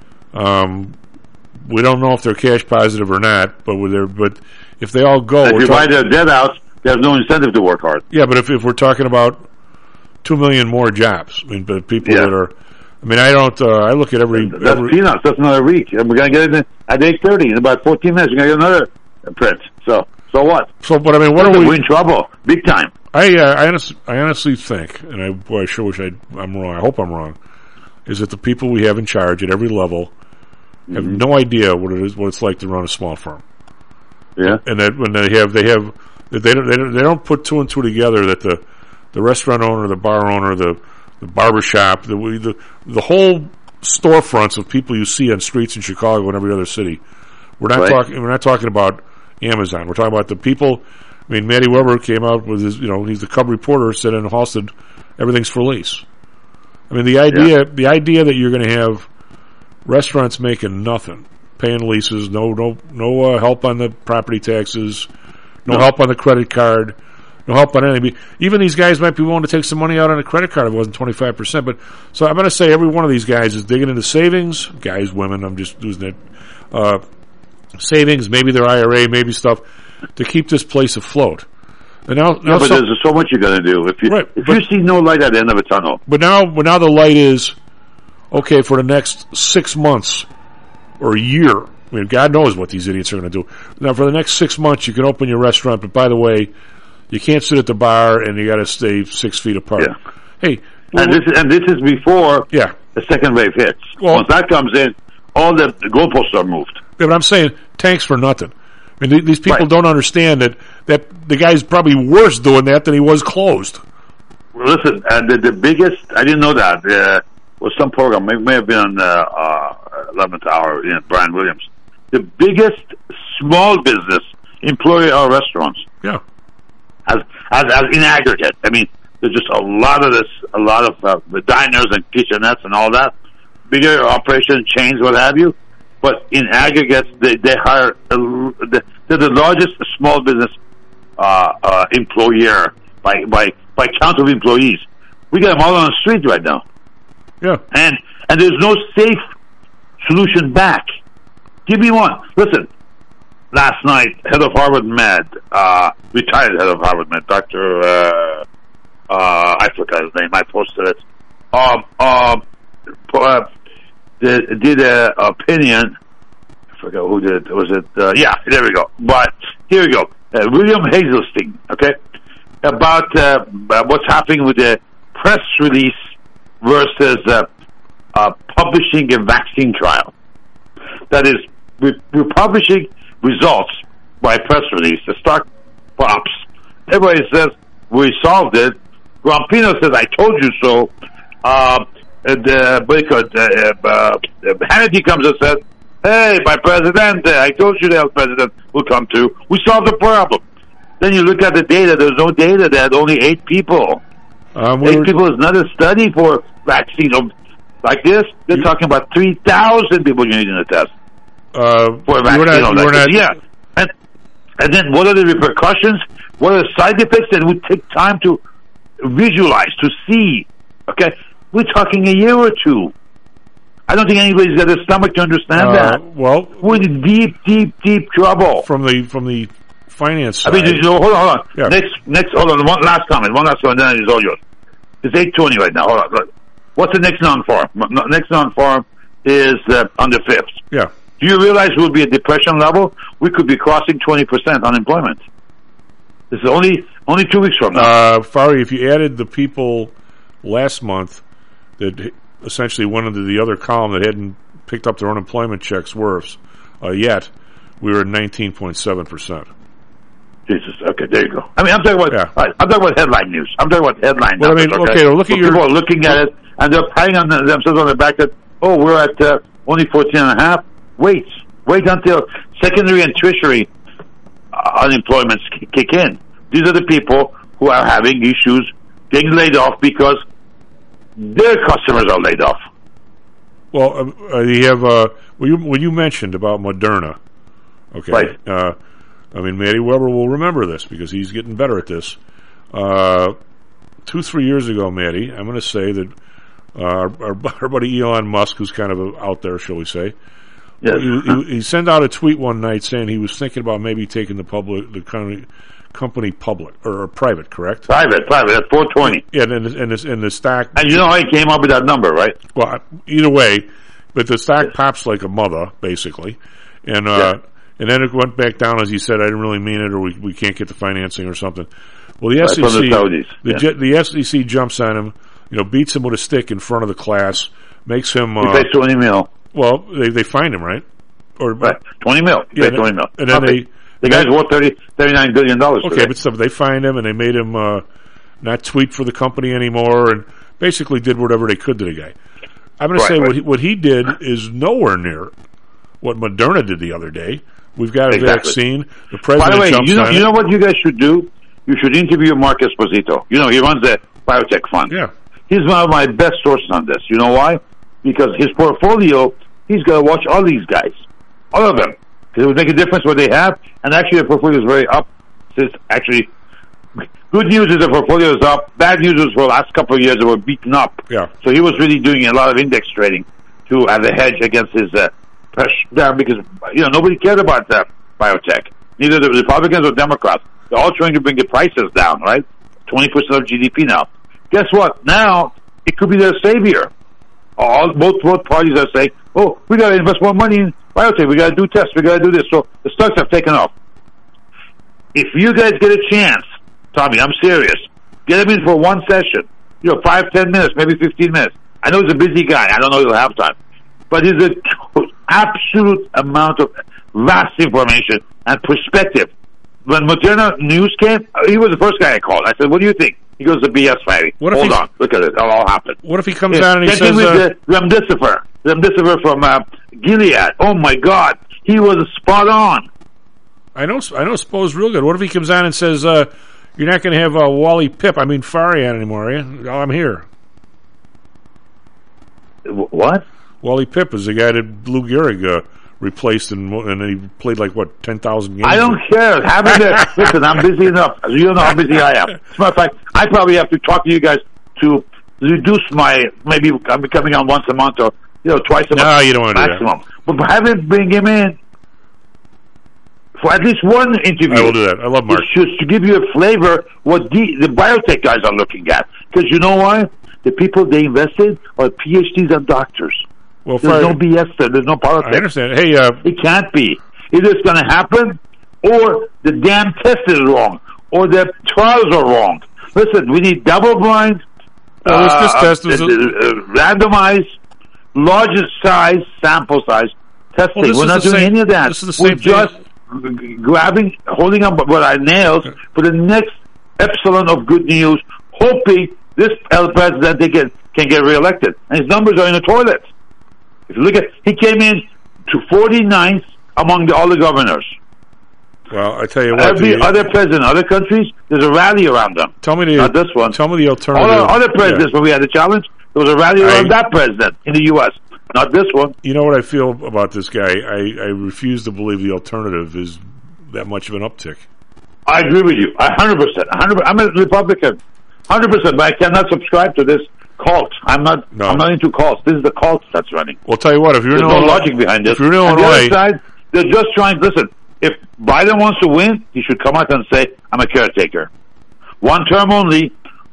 We don't know if they're cash positive or not, but if they all go, if you buy their debt out, there's no incentive to work hard. Yeah, but if we're talking about 2 million more jobs, I mean, but people that are, I mean, I don't. I look at every peanuts. That's another week, and we're gonna get it at 8:30 in about 14 minutes. We're gonna get another print. So what? So, but I mean, what are we? We're in trouble, big time. I honestly think, and I sure wish I'm wrong. I hope I'm wrong. Is that the people we have in charge at every level have no idea what it's like to run a small firm. Yeah, and that when they don't put two and two together that the restaurant owner, the bar owner, the barber shop, the whole storefronts of people you see on streets in Chicago and every other city. We're not talking about Amazon. We're talking about the people. I mean, Matty Weber came out with his, he's the Cub reporter, said in Halstead, everything's for lease. I mean, the idea that you're going to have restaurants making nothing, paying leases, no help on the property taxes, no help on the credit card, no help on anything. Even these guys might be willing to take some money out on a credit card if it wasn't 25%. But so I'm going to say every one of these guys is digging into savings, guys, women. I'm just using it. Savings, maybe their IRA, maybe stuff to keep this place afloat. And now but there's so much you're going to do if you see no light at the end of a tunnel. But now the light is okay for the next 6 months or a year. I mean, God knows what these idiots are going to do. Now, for the next 6 months, you can open your restaurant, but by the way, you can't sit at the bar and you got to stay 6 feet apart. Yeah. Hey, and this is before the second wave hits. Well, once that comes in, all the goalposts are moved. Yeah, but I'm saying tanks for nothing. I mean, these people don't understand that the guy's probably worse doing that than he was closed. Listen, the biggest, I didn't know that, was some program, may have been on 11th hour, Brian Williams. The biggest small business employer are restaurants. Yeah. As in aggregate. I mean, there's just a lot of the diners and kitchenettes and all that. Bigger operation chains, what have you. But in aggregate, they hire, they're the largest small business employer by count of employees. We got them all on the street right now. Yeah. And there's no safe solution back. Give me one. Listen, last night, head of Harvard Med, retired head of Harvard Med, Dr. I forgot his name. I posted it. Did an opinion. I forgot who did it. Was it? Yeah, there we go. But here we go. William Hazelstein. Okay, about what's happening with the press release versus publishing a vaccine trial. That is, we're publishing results by press release. The stock pops. Everybody says we solved it. Rampino says, "I told you so." Hannity comes and says, "Hey, my president, I told you the health president will come too. We solved the problem." Then you look at the data. There's no data. There had only 8 people. 8 people is not a study for vaccine like this. They're talking about 3,000 people you need in a test for a vaccine. Yeah, and then what are the repercussions? What are the side effects? That would take time to visualize, to see. Okay, we're talking a year or two. I don't think anybody's got the stomach to understand that. Well, we're in deep trouble from the finance side. I mean, hold on. Yeah. Next, hold on. One last comment, then it's all yours. It's 8:20 right now. Hold on. Look. What's the next non-farm? Next non-farm is on the 5th. Yeah. Do you realize we'll be at depression level? We could be crossing 20% unemployment. This is only 2 weeks from now. Fari, if you added the people last month that essentially went into the other column that hadn't picked up their unemployment checks yet, we were at 19.7%. Jesus. Okay, there you go. I mean, I'm talking about headline news. I'm talking about headline well, numbers. I mean, okay, look at people are looking at it and they're patting on themselves on the back that, we're at only 14.5. Wait until secondary and tertiary unemployments kick in. These are the people who are having issues getting laid off because their customers are laid off. Well, you have what you mentioned about Moderna. Okay, right. I mean, Matty Weber will remember this because he's getting better at this. 2-3 years ago, Matty, I'm going to say that our buddy Elon Musk, who's kind of out there, shall we say, yes. he sent out a tweet one night saying he was thinking about maybe taking the company public or private, correct? Private at 420. Yeah, and the stock. And you know how he came up with that number, right? Well, either way, but the stock pops like a mother, basically, and and then it went back down as he said. I didn't really mean it, or we can't get the financing or something. Well, the SEC, the SEC jumps on him, beats him with a stick in front of the class, makes him. He pays $20 million. Well, they find him, right? Or right, $20 million. Yeah, $20 million. And then the guy's worth $39 billion. Okay, but they find him and they made him not tweet for the company anymore, and basically did whatever they could to the guy. I'm going to say what he did is nowhere near what Moderna did the other day. We've got a vaccine. The president. By the way, jumps on you know what you guys should do? You should interview Mark Esposito. He runs the biotech fund. Yeah, he's one of my best sources on this. You know why? Because his portfolio, he's got to watch all these guys, all of them, because it would make a difference what they have. And actually, the portfolio is very up. Since actually, good news is the portfolio is up. Bad news is for the last couple of years they were beaten up. Yeah. So he was really doing a lot of index trading to have a hedge against his pressure down because nobody cared about biotech. Neither the Republicans or Democrats. They're all trying to bring the prices down. Right, 20% of GDP now. Guess what? Now it could be their savior. Both parties are saying, we got to invest more money in biotech. We got to do tests. We got to do this. So the stocks have taken off. If you guys get a chance, Tommy, I'm serious. Get him in for one session. 5-10 minutes, maybe 15 minutes. I know he's a busy guy. I don't know he'll have time. But he's an absolute amount of vast information and perspective. When Moderna news came, he was the first guy I called. I said, what do you think? He goes, the BS, Fatty. Hold on. Look at it. It'll all happen. What if he comes down and he says... with the remdesivir. remdesivir from Gilead. Oh my God, he was spot on. I know. Spo's real good. What if he comes on and says, "You're not going to have Wally Pip? I mean Farian anymore, are you? Oh, I'm here." What? Wally Pip is the guy that Lou Gehrig replaced, and he played 10,000 games. I don't care. Listen, I'm busy enough. You don't know how busy I am. As a matter of fact, I probably have to talk to you guys to reduce maybe I'm coming on once a month or twice a month. No, you don't want to maximum. Do that. But have him bring him in for at least one interview. I will do that. I love Mark. Just to give you a flavor what the biotech guys are looking at. Because you know why? The people they invested are PhDs and doctors. Well, there's no BS there. There's no politics. I understand. Hey, it can't be. Either it's going to happen, or the damn test is wrong, or the trials are wrong. Listen, we need double-blind, this test is randomized, largest size, sample size testing. Well, we're not doing any of that. This is the same we're just holding up with our nails for the next epsilon of good news, hoping this president can get reelected. And his numbers are in the toilet. If you look at, he came in to 49th among all the governors. Well, I tell you what. Every other president, other countries, there's a rally around them. Not this one. Tell me the alternative. All our other presidents, when we had the challenge, there was a rally around that president in the U.S. Not this one. You know what I feel about this guy? I refuse to believe the alternative is that much of an uptick. I agree with you. 100%. I'm a Republican. 100%, but I cannot subscribe to this cult. I'm not into cults. This is the cult that's running. Well, tell you what, if you're There's in Illinois, no logic behind this. If you're in On the Illinois, other side, they're just trying. Listen, if Biden wants to win, he should come out and say, "I'm a caretaker, one term only.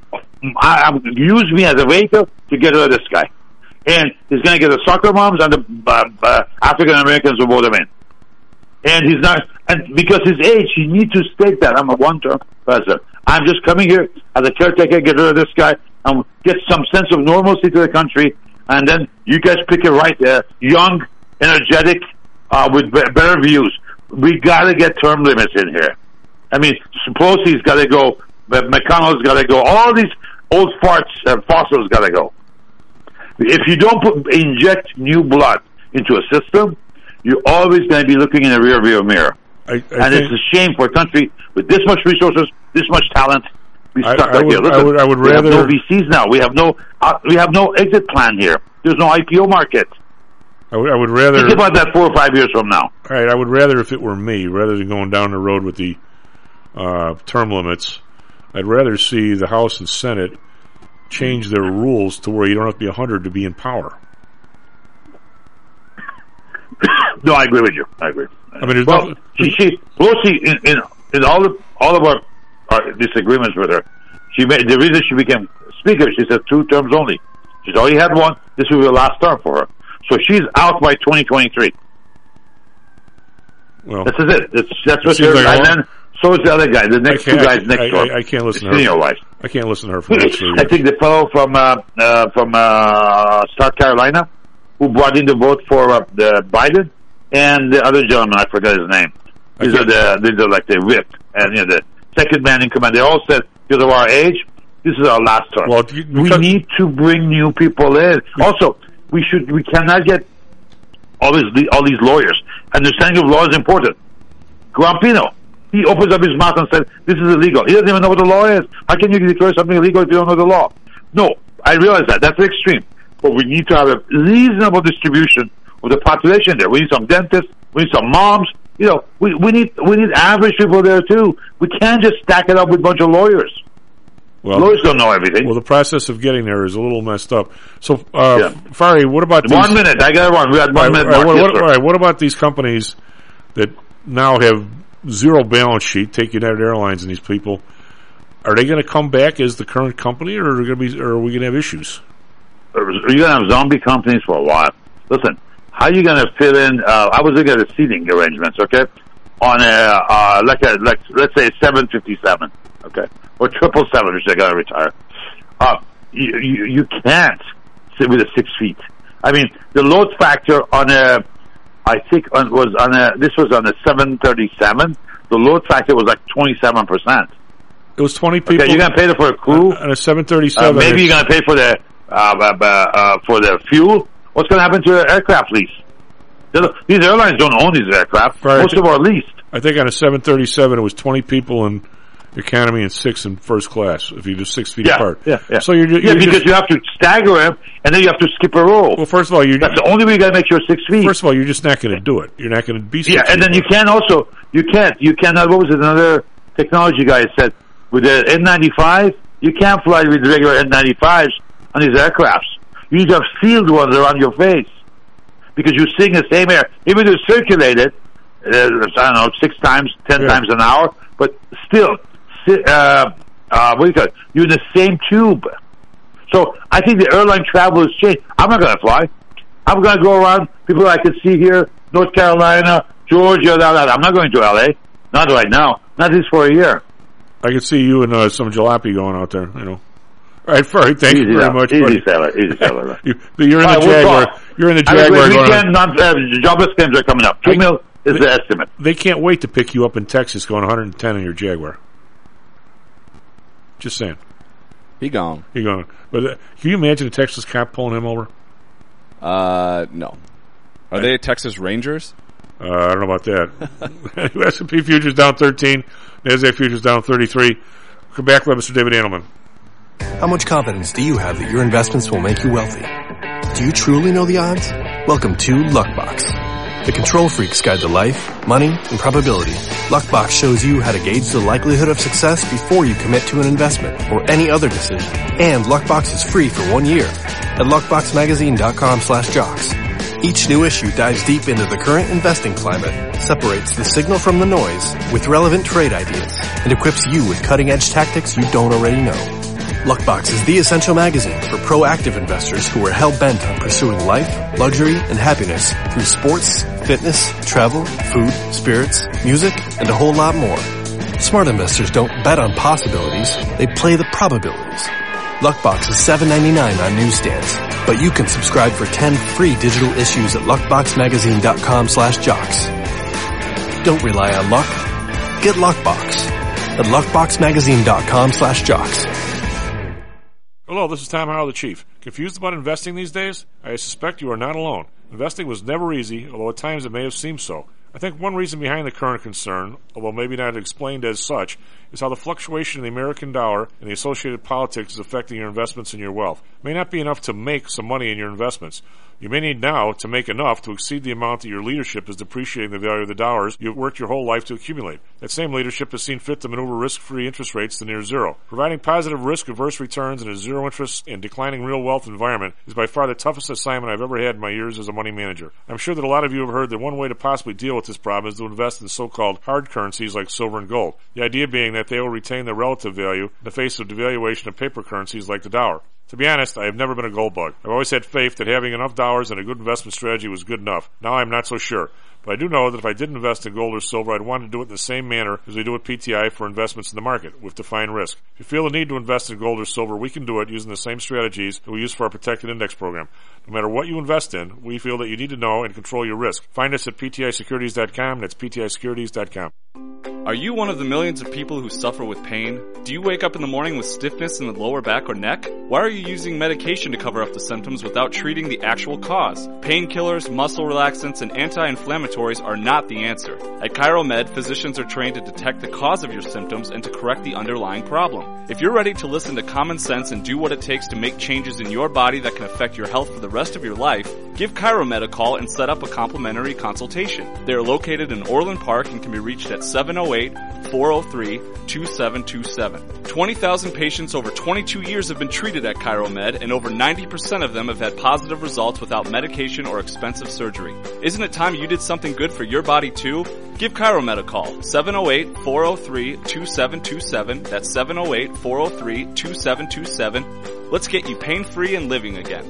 Use me as a vehicle to get rid of this guy." And he's going to get the soccer moms and the African Americans to vote him in. And he's not, and because his age, he needs to state that I'm a one-term president. I'm just coming here as a caretaker, get rid of this guy, and get some sense of normalcy to the country. And then you guys pick a young, energetic, with better views. We got to get term limits in here. I mean, Pelosi's got to go, McConnell's got to go. All these old farts, fossils got to go. If you don't inject new blood into a system, you're always going to be looking in the rearview mirror. And it's a shame for a country with this much resources, this much talent. We stuck like this. Listen, I would rather. We have no VCs now. We have no exit plan here. There's no IPO market. I would rather think about that 4 or 5 years from now. All right, I would rather, if it were me, rather than going down the road with the term limits, I'd rather see the House and Senate change their rules to where you don't have to be 100 to be in power. No, I agree with you. I agree. I mean, Pelosi in all of our disagreements with her, the reason she became speaker, she said 2 terms only. She's already had one. This will be the last term for her. So she's out by 2023. Well, this is it. That's what she's like. And then so is the other guy. The next 2 guys next door. I can't listen to her. Wife. I can't listen to her for the next 3 years. I think the fellow from South Carolina who brought in the vote for Biden, and the other gentleman, I forgot his name. These are the whip, and the second man in command. They all said, because of our age, this is our last term. Well, we need to bring new people in. Also, we cannot get all these lawyers. Understanding of law is important. Grampino, he opens up his mouth and said, this is illegal. He doesn't even know what the law is. How can you declare something illegal if you don't know the law? No, I realize that. That's extreme. But we need to have a reasonable distribution of the population there. We need some dentists. We need some moms. We need average people there too. We can't just stack it up with a bunch of lawyers. Well, lawyers don't know everything. Well, the process of getting there is a little messed up. So, Fari, what about 1 minute? I got one. We had 1 minute. All right. What about these companies that now have zero balance sheet, take United Airlines and these people? Are they going to come back as the current company, or are we going to have issues? You're going to have zombie companies for a while. Listen, how are you going to fit in? I was looking at the seating arrangements, okay, on let's say 757, okay, or 777, which they're going to retire. You can't sit with a 6 feet. I mean, the load factor on this was on a 737. The load factor was like 27%. It was 20 people. Okay, you're going to pay for a crew on a 737. Maybe you're going to pay for the fuel, What's going to happen to the aircraft lease? These airlines don't own these aircraft. Right. Most of them are leased. I think on a 737, it was 20 people in economy and 6 in first class, if you do 6 feet apart. Yeah. So you're because you have to stagger them, and then you have to skip a row. Well, first of all, that's the only way you got to make sure 6 feet. First of all, you're just not going to do it. You're not going to be 6 feet. Yeah, and then you cannot, what was it, another technology guy said, with the N95, you can't fly with the regular N95s on these aircrafts. You need to have sealed ones around your face, because you're seeing the same air. Even though it's circulated, I don't know, 6 times, 10 times an hour, but still, what do you call it? You're in the same tube. So I think the airline travel has changed. I'm not going to fly. I'm going to go around people I can see here, North Carolina, Georgia, I'm not going to LA. Not right now. Not at least for a year. I can see you and some jalopy going out there, you know. All right, Ferry, thank you very much. Easy seller. You're in the Jaguar. You're in the Jaguar. Jobless claims are coming up. 2 mil is the estimate. They can't wait to pick you up in Texas going 110 in your Jaguar. Just saying. He gone. But can you imagine a Texas cop pulling him over? No. Are they Texas Rangers? I don't know about that. S&P futures down 13. NASDAQ futures down 33. Come back with Mr. David Andelman. How much confidence do you have that your investments will make you wealthy? Do you truly know the odds? Welcome to Luckbox, the control freak's guide to life, money, and probability. Luckbox shows you how to gauge the likelihood of success before you commit to an investment or any other decision. And Luckbox is free for 1 year at luckboxmagazine.com/jocks. Each new issue dives deep into the current investing climate, separates the signal from the noise with relevant trade ideas, and equips you with cutting-edge tactics you don't already know. Luckbox is the essential magazine for proactive investors who are hell-bent on pursuing life, luxury, and happiness through sports, fitness, travel, food, spirits, music, and a whole lot more. Smart investors don't bet on possibilities, they play the probabilities. Luckbox is $7.99 on newsstands, but you can subscribe for 10 free digital issues at luckboxmagazine.com/jocks. Don't rely on luck. Get Luckbox at luckboxmagazine.com/jocks. Hello, this is Tom Howell, the Chief. Confused about investing these days? I suspect you are not alone. Investing was never easy, although at times it may have seemed so. I think one reason behind the current concern, although maybe not explained as such, is how the fluctuation in the American dollar and the associated politics is affecting your investments and your wealth. It may not be enough to make some money in your investments. You may need now to make enough to exceed the amount that your leadership is depreciating the value of the dollars you've worked your whole life to accumulate. That same leadership has seen fit to maneuver risk-free interest rates to near zero. Providing positive risk-averse returns in a zero-interest and declining real wealth environment is by far the toughest assignment I've ever had in my years as a money manager. I'm sure that a lot of you have heard that one way to possibly deal with this problem is to invest in so-called hard currencies like silver and gold. The idea being that they will retain their relative value in the face of devaluation of paper currencies like the dollar. To be honest, I have never been a gold bug. I've always had faith that having enough dollars and a good investment strategy was good enough. Now I'm not so sure. But I do know that if I did invest in gold or silver, I'd want to do it in the same manner as we do at PTI for investments in the market, with defined risk. If you feel the need to invest in gold or silver, we can do it using the same strategies that we use for our protected index program. No matter what you invest in, we feel that you need to know and control your risk. Find us at PTIsecurities.com. That's PTIsecurities.com. Are you one of the millions of people who suffer with pain? Do you wake up in the morning with stiffness in the lower back or neck? Why are you using medication to cover up the symptoms without treating the actual cause? Painkillers, muscle relaxants, and anti-inflammatories are not the answer. At ChiroMed, physicians are trained to detect the cause of your symptoms and to correct the underlying problem. If you're ready to listen to common sense and do what it takes to make changes in your body that can affect your health for the rest of your life, give ChiroMed a call and set up a complimentary consultation. They are located in Orland Park and can be reached at 708-403-2727. 20,000 patients over 22 years have been treated at ChiroMed, and over 90% of them have had positive results without medication or expensive surgery. Isn't it time you did something good for your body too? Give ChiroMed a call, 708-403-2727. That's 708-403-2727. Let's get you pain-free and living again.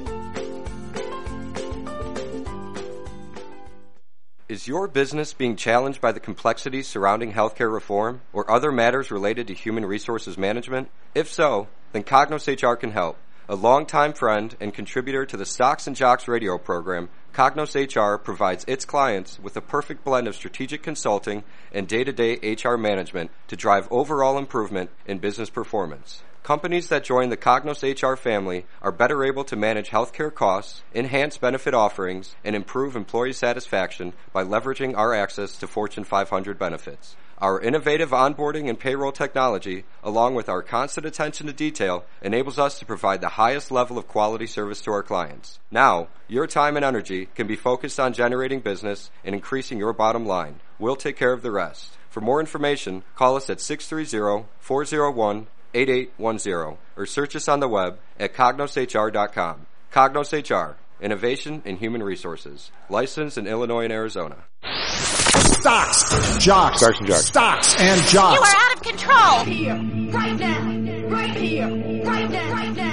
Is your business being challenged by the complexities surrounding healthcare reform or other matters related to human resources management? If so, then Cognos HR can help. A longtime friend and contributor to the Stocks and Jocks radio program, Cognos HR provides its clients with a perfect blend of strategic consulting and day-to-day HR management to drive overall improvement in business performance. Companies that join the Cognos HR family are better able to manage healthcare costs, enhance benefit offerings, and improve employee satisfaction by leveraging our access to Fortune 500 benefits. Our innovative onboarding and payroll technology, along with our constant attention to detail, enables us to provide the highest level of quality service to our clients. Now, your time and energy can be focused on generating business and increasing your bottom line. We'll take care of the rest. For more information, call us at 630-401-8810 or search us on the web at cognoshr.com. Cognos HR, innovation in human resources. Licensed in Illinois and Arizona. Stocks, jocks, stocks and jocks. You are out of control. Here, right now, right here, right now, right now.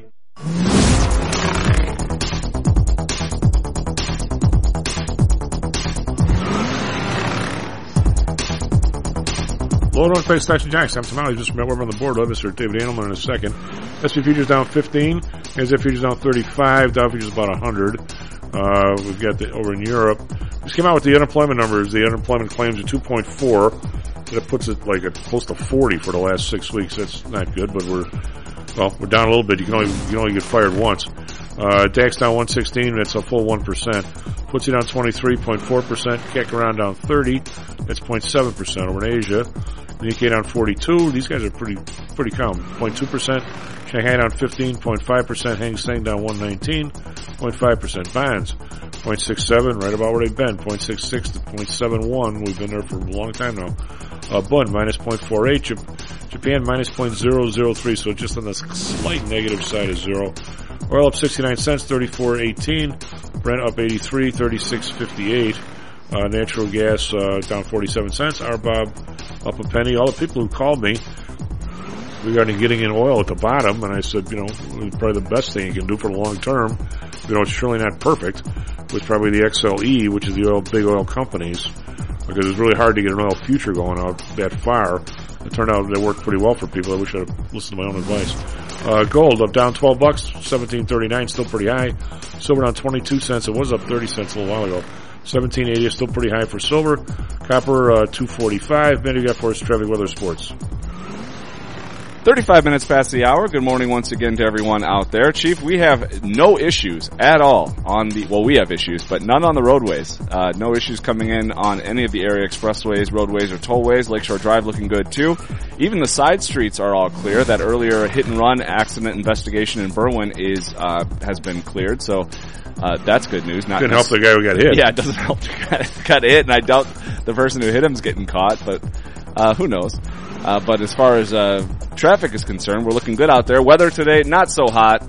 Low on Pay Stocks and Jocks. I'm Tamale. Just met over on the board with Mr. David Andelman in a second. S&P futures down 15. NASDAQ futures down 35. Dow futures about 100. We've got over in Europe. Just came out with the unemployment numbers. The unemployment claims are 2.4. That puts it like at close to 40 for the last 6 weeks. That's not good, but we're down a little bit. You can only get fired once. DAX down 116. That's a full 1%. FTSE down 23.4%. CAC around down 30. That's 0.7%. Over in Asia, Nikkei down 42. These guys are pretty calm. 0.2%. Shanghai down 15.5%. Hang Seng down 119.5%. Bonds 0.67, right about where they've been. 0.66 to 0.71. We've been there for a long time now. Bund minus 0.48. Japan minus 0.003. So just on the slight negative side of zero. Oil up 69 cents, 34.18. Brent up 83, 36.58. Natural gas down 47 cents. RBOB up a penny. All the people who called me regarding getting in oil at the bottom, and I said, probably the best thing you can do for the long term. It's surely not perfect. Was probably the XLE, which is the big oil companies, because it's really hard to get an oil future going out that far. It turned out they worked pretty well for people. I wish I'd listened to my own advice. Gold up down $12, 17.39, still pretty high. Silver down 22 cents. It was up 30 cents a little while ago. 17.80 is still pretty high for silver. Copper 2.45. Man, you got for us Trevi Weather Sports. 35 minutes past the hour. Good morning once again to everyone out there. Chief, we have no issues at all we have issues, but none on the roadways. No issues coming in on any of the area expressways, roadways, or tollways. Lakeshore Drive looking good too. Even the side streets are all clear. That earlier hit and run accident investigation in Berwyn has been cleared, so that's good news. Didn't help the guy who got hit. Yeah, it doesn't help the guy who got hit, and I doubt the person who hit him's getting caught, but who knows. But as far as traffic is concerned, we're looking good out there. Weather today, not so hot.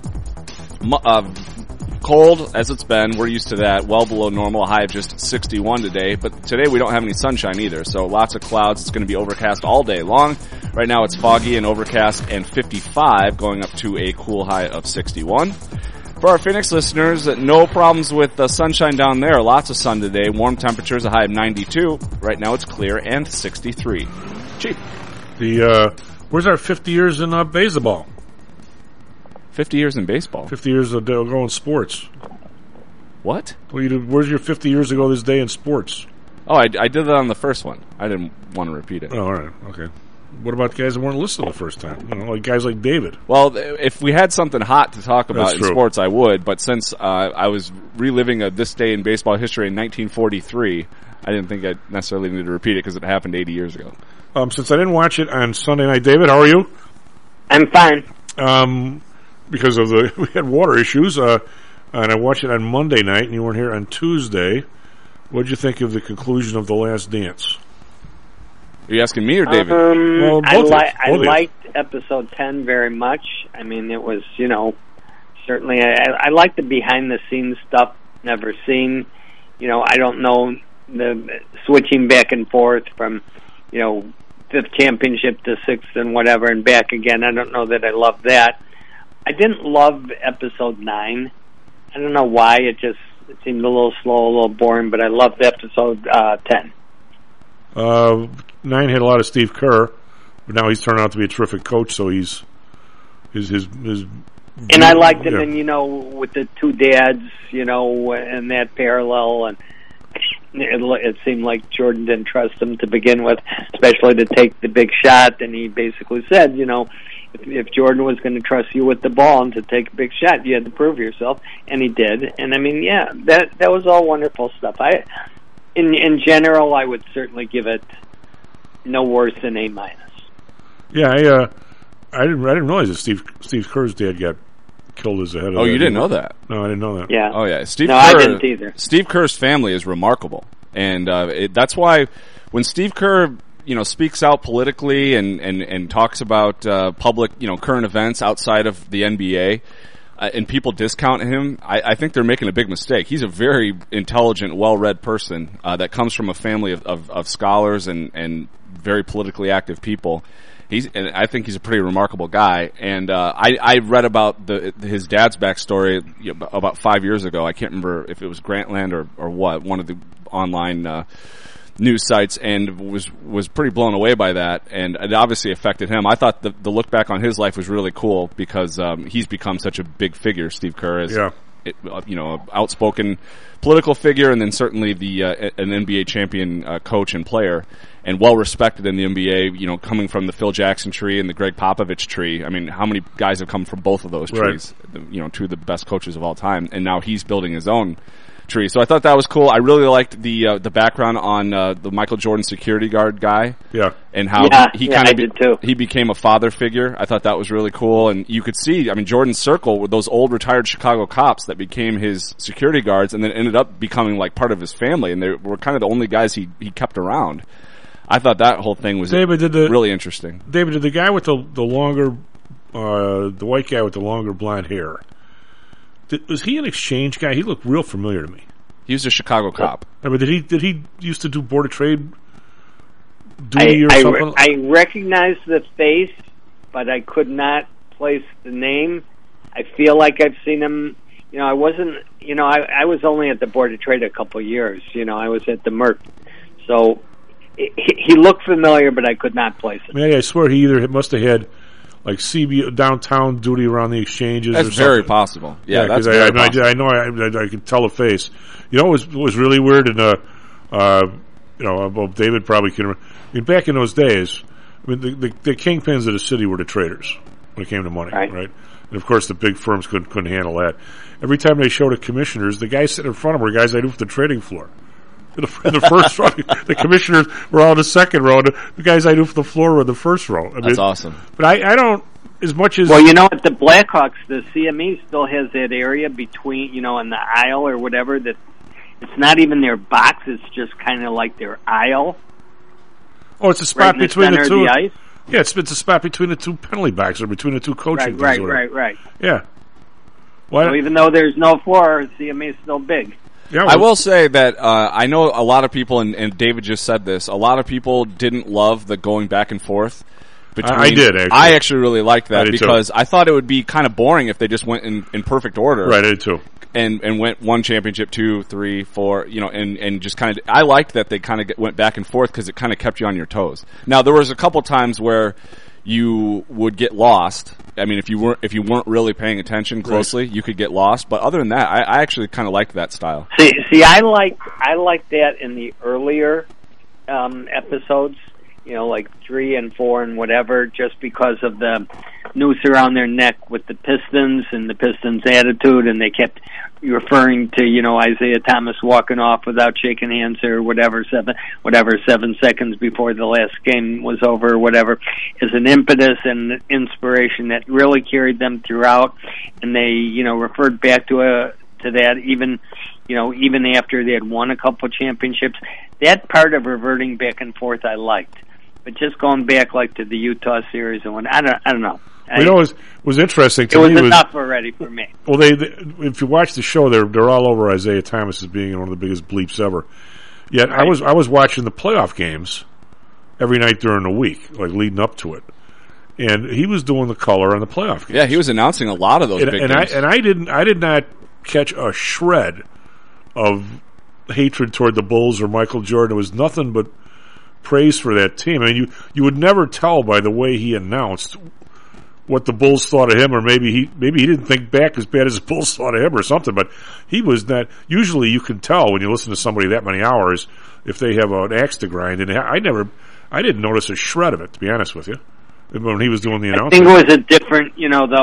Cold as it's been. We're used to that. Well below normal. High of just 61 today. But today we don't have any sunshine either. So lots of clouds. It's going to be overcast all day long. Right now it's foggy and overcast and 55, going up to a cool high of 61. For our Phoenix listeners, no problems with the sunshine down there. Lots of sun today. Warm temperatures, a high of 92. Right now it's clear and 63. Chief. Where's our 50 years in baseball? 50 years in baseball? 50 years ago in sports. What? Where's your 50 years ago this day in sports? Oh, I did that on the first one. I didn't want to repeat it. Oh, all right. Okay. What about guys that weren't listening the first time? Like guys like David. Well, if we had something hot to talk about in sports, I would. But since I was reliving this day in baseball history in 1943, I didn't think I necessarily needed to repeat it because it happened 80 years ago. Since I didn't watch it on Sunday night, David, how are you? I'm fine. Because of we had water issues, and I watched it on Monday night, and you weren't here on Tuesday. What did you think of the conclusion of The Last Dance? Are you asking me or David? I liked episode 10 very much. I mean, it was, certainly, I like the behind-the-scenes stuff, never seen. I don't know the switching back and forth from, fifth championship to sixth and whatever and back again. I don't know that I love that. I didn't love episode 9. I don't know why. It seemed a little slow, a little boring, but I loved episode 10. 9 had a lot of Steve Kerr, but now he's turned out to be a terrific coach, so he's his and I liked him, and with the two dads, and that parallel, and it seemed like Jordan didn't trust him to begin with, especially to take the big shot. And he basically said, if Jordan was going to trust you with the ball and to take a big shot, you had to prove yourself, and he did. And I mean, that was all wonderful stuff. In general, I would certainly give it no worse than A-. Yeah, I didn't realize that Steve Kerr's dad got killed as a head of. Oh, you didn't know that? No, I didn't know that. Yeah. Oh, yeah. I didn't either. Steve Kerr's family is remarkable, and that's why when Steve Kerr, speaks out politically and talks about public, current events outside of the NBA, and people discount him, I think they're making a big mistake. He's a very intelligent, well-read person that comes from a family of scholars and very politically active people. And I think he's a pretty remarkable guy. And I read about his dad's backstory about 5 years ago. I can't remember if it was Grantland or what, one of the online news sites, and was pretty blown away by that. And it obviously affected him. I thought the look back on his life was really cool because he's become such a big figure. Steve Kerr is, outspoken political figure, and then certainly an NBA champion coach and player, and well respected in the NBA. Coming from the Phil Jackson tree and the Greg Popovich tree. I mean, how many guys have come from both of those trees? Right. Two of the best coaches of all time, and now he's building his own tree. So I thought that was cool. I really liked the background on the Michael Jordan security guard guy. Yeah. And how he became a father figure. I thought that was really cool. And you could see, Jordan's circle with those old retired Chicago cops that became his security guards and then ended up becoming like part of his family, and they were kind of the only guys he kept around. I thought that whole thing was really interesting. David, did the guy with the longer, the white guy with the longer blonde hair, was he an exchange guy? He looked real familiar to me. He was a Chicago cop. I mean, did he used to do Board of Trade duty or something? I recognized the face, but I could not place the name. I feel like I've seen him. I wasn't. I was only at the Board of Trade a couple of years. I was at the Merc, so he looked familiar, but I could not place it. I swear he either must have had like CB downtown duty around the exchanges. That's or something. Very possible. Yeah, that's because very possible. I know I could tell a face. What was really weird, and David probably can remember. Back in those days, the kingpins of the city were the traders when it came to money, right? And of course, the big firms couldn't handle that. Every time they showed the commissioners, the guys sitting in front of them were guys I knew from the trading floor. In the first row, the commissioners were all in the second row. And the guys I knew from the floor were in the first row. That's awesome. But I don't, as much as... Well, at the Blackhawks, the CME still has that area between, in the aisle or whatever, that it's not even their box, it's just kind of like their aisle. Oh, it's a spot between the two. The ice? Yeah, it's a spot between the two penalty boxes or between the two coaching teams. Right. Yeah. So even though there's no floor, CME is still big. Yeah, I will say that I know a lot of people, and David just said this, a lot of people didn't love the going back and forth. I did, actually. I actually really liked that because I thought it would be kind of boring if they just went in perfect order. Right, I did too. And went 1 championship, 2, 3, 4, and just kind of, I liked that they kind of went back and forth because it kind of kept you on your toes. Now, there was a couple times where you would get lost. I mean, if you weren't really paying attention closely, you could get lost. But other than that, I actually kind of liked that style. See, I liked that in the earlier episodes, like 3 and 4 and whatever, just because of the noose around their neck with the Pistons and the Pistons' attitude, and they kept referring to Isaiah Thomas walking off without shaking hands or whatever 7 seconds before the last game was over or whatever, as an impetus and inspiration that really carried them throughout, and they referred back to that even after they had won a couple championships. That part of reverting back and forth I liked, but just going back like to the Utah series and I don't know. Was interesting to me. It was enough already for me. Well, if you watch the show, they're all over Isaiah Thomas as being one of the biggest bleeps ever. Yet right. I was watching the playoff games every night during the week, like leading up to it, and he was doing the color on the playoff games. Yeah, he was announcing a lot of those big games. I did not catch a shred of hatred toward the Bulls or Michael Jordan. It was nothing but praise for that team. I mean, you would never tell by the way he announced what the Bulls thought of him, or maybe he didn't think back as bad as the Bulls thought of him or something, but he was not. Usually you can tell when you listen to somebody that many hours if they have an axe to grind, and I didn't notice a shred of it, to be honest with you, when he was doing the announcing. I think it was a different,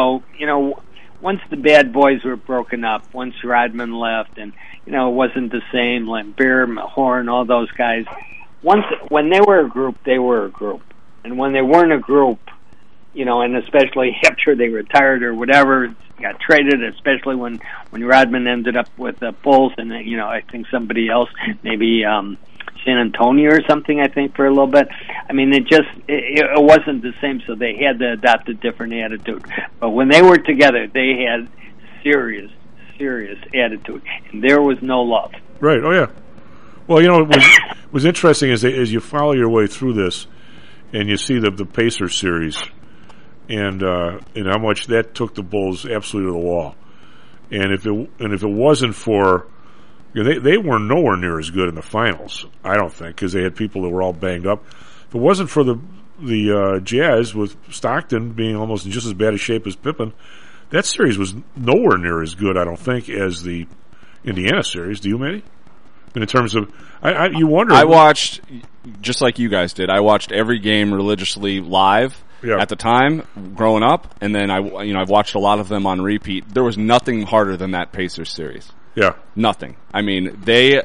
once the bad boys were broken up, once Rodman left, and, it wasn't the same, like Bear, Horn, all those guys. When they were a group, they were a group. And when they weren't a group, and especially after they retired or whatever, got traded, especially when Rodman ended up with the Bulls, and, I think somebody else, maybe San Antonio or something, I think, for a little bit. I mean, it wasn't the same, so they had to adopt a different attitude. But when they were together, they had serious attitude, and there was no love. Right. Oh yeah. Well, what was interesting is as you follow your way through this, and you see the Pacers series, and how much that took the Bulls absolutely to the wall, and if it wasn't for, they were nowhere near as good in the finals, I don't think, because they had people that were all banged up. If it wasn't for the Jazz with Stockton being almost in just as bad a shape as Pippen, that series was nowhere near as good, I don't think, as the Indiana series. Do you, Manny? In terms of, you wonder. I watched, just like you guys did, I watched every game religiously live at the time, growing up, and then I've watched a lot of them on repeat. There was nothing harder than that Pacers series. Yeah. Nothing. I mean, the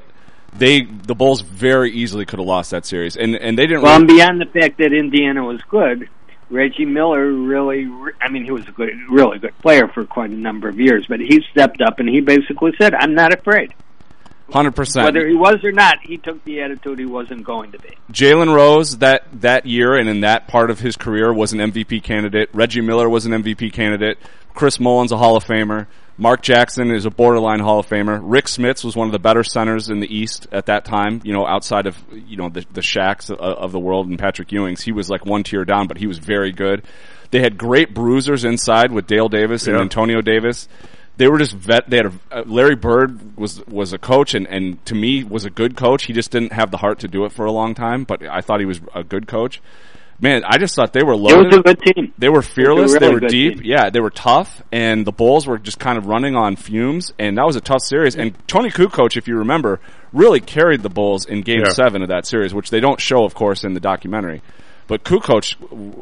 Bulls very easily could have lost that series, and they didn't. Well, and beyond the fact that Indiana was good, Reggie Miller he was a really good player for quite a number of years, but he stepped up and he basically said, "I'm not afraid." 100%. Whether he was or not, he took the attitude he wasn't going to be. Jalen Rose that year and in that part of his career was an MVP candidate. Reggie Miller was an MVP candidate. Chris Mullin's a Hall of Famer. Mark Jackson is a borderline Hall of Famer. Rick Smits was one of the better centers in the East at that time, outside of, the Shaqs of the world and Patrick Ewings. He was like one tier down, but he was very good. They had great bruisers inside with Dale Davis and Antonio Davis. They were just they had Larry Bird was a coach and to me was a good coach. He just didn't have the heart to do it for a long time, but I thought he was a good coach. Man, I just thought they were loaded. It was a good team. They were fearless. Really they were deep. Team. Yeah, they were tough, and the Bulls were just kind of running on fumes, and that was a tough series. And Tony Kukoc, if you remember, really carried the Bulls in Game 7 of that series, which they don't show, of course, in the documentary. But Kukoc,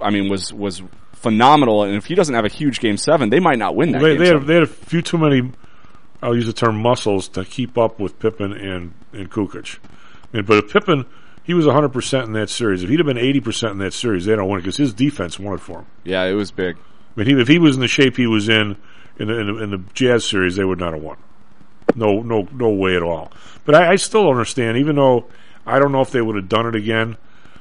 was phenomenal, and if he doesn't have a huge Game 7, they might not win that Game 7. They had a few too many, I'll use the term muscles, to keep up with Pippen and Kukoc. But if Pippen, he was 100% in that series. If he'd have been 80% in that series, they don't win it because his defense won it for him. Yeah, it was big. I mean, if he was in the shape he was in the Jazz series, they would not have won. No way at all. But I still don't understand, even though I don't know if they would have done it again,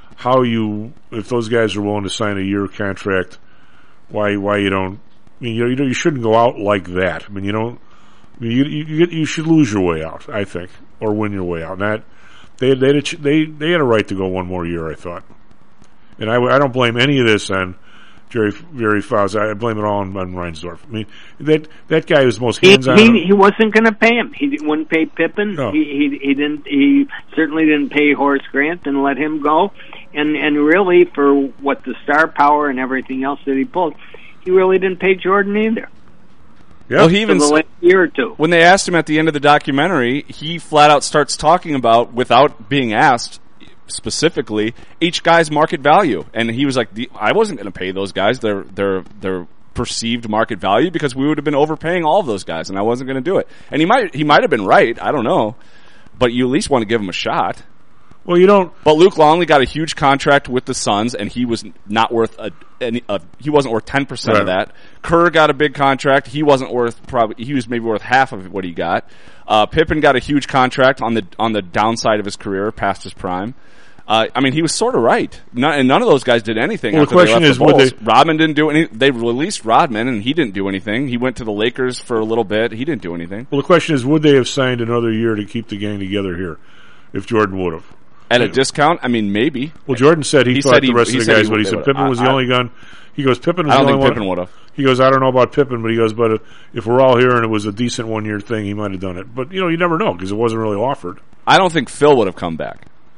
if those guys are willing to sign a year contract, why you don't? I mean, you shouldn't go out like that. I mean, you don't. I mean, you should lose your way out, I think, or win your way out. Not they had a right to go one more year, I thought, and I don't blame any of this on Jerry Fowles. I blame it all on Reinsdorf. I mean, that guy was most hands-on. He wasn't going to pay him. He wouldn't pay Pippen. No. He didn't. He certainly didn't pay Horace Grant and let him go. And really, for what the star power and everything else that he pulled, he really didn't pay Jordan either. Yeah. Well, he even for the last year or two. When they asked him at the end of the documentary, he flat out starts talking about, without being asked specifically, each guy's market value, and he was like, "I wasn't going to pay those guys their perceived market value because we would have been overpaying all of those guys, and I wasn't going to do it." And he might have been right. I don't know, but you at least want to give him a shot. Well, you don't. But Luke Longley got a huge contract with the Suns, and he was not worth he wasn't worth 10% of that. Kerr got a big contract. He wasn't worth he was maybe worth half of what he got. Pippen got a huge contract on the downside of his career, past his prime. I mean, he was sort of right. And none of those guys did anything. Well, after the question they left is, the Bulls. Rodman didn't do anything. They released Rodman, and he didn't do anything. He went to the Lakers for a little bit. He didn't do anything. Well, the question is, would they have signed another year to keep the gang together here if Jordan would have? At a discount? I mean, maybe. Well, Jordan said he thought the rest of the guys would. He said Pippen was the only gun. He goes, Pippen was the only one. I don't think Pippen would have. He goes, I don't know about Pippen, but he goes, but if we're all here and it was a decent one-year thing, he might have done it. But, you never know because it wasn't really offered. I don't think Phil would have come back.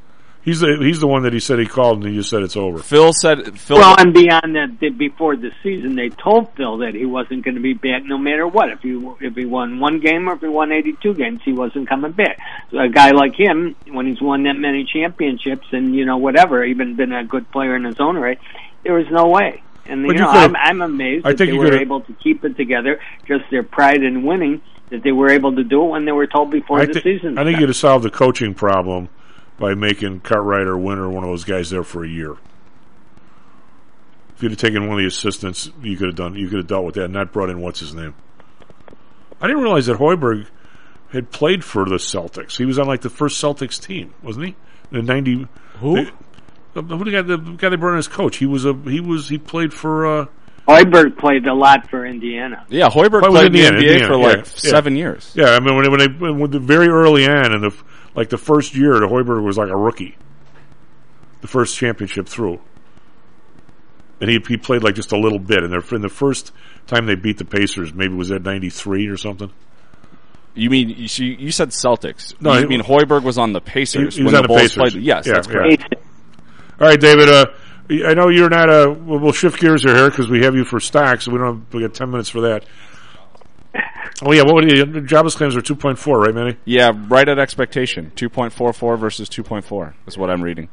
He's the one that he said he called, and he just said it's over. Phil said. Well, and beyond that, before the season, they told Phil that he wasn't going to be back no matter what. If he won one game or if he won 82 games, he wasn't coming back. So a guy like him, when he's won that many championships and whatever, even been a good player in his own right, there was no way. And I'm amazed that they were able to keep it together. Just their pride in winning, that they were able to do it when they were told before the season. I think you'd have solved the coaching problem by making Cartwright or Winter one of those guys there for a year. If you'd have taken one of the assistants, you could have dealt with that and not brought in what's his name. I didn't realize that Hoiberg had played for the Celtics. He was on like the first Celtics team, wasn't he? In '90. Who? The guy they brought in as coach. He played for. Hoiberg played a lot for Indiana. Yeah, Hoiberg played in the NBA for 7 years. Yeah, I mean when they very early on in the first year, the Hoiberg was like a rookie. The first championship through, and he played like just a little bit. And in the first time they beat the Pacers, maybe was that '93 or something. You mean you said Celtics? No, you mean Hoiberg was on the Pacers he was when on the Bulls Pacers. played? Yes, that's correct. Yeah. All right, David. I know you're not we'll shift gears here because we have you for stocks. We got 10 minutes for that. Oh yeah, what were the jobless claims are 2.4, right, Manny? Yeah, right at expectation. 2.44 versus 2.4 is what I'm reading.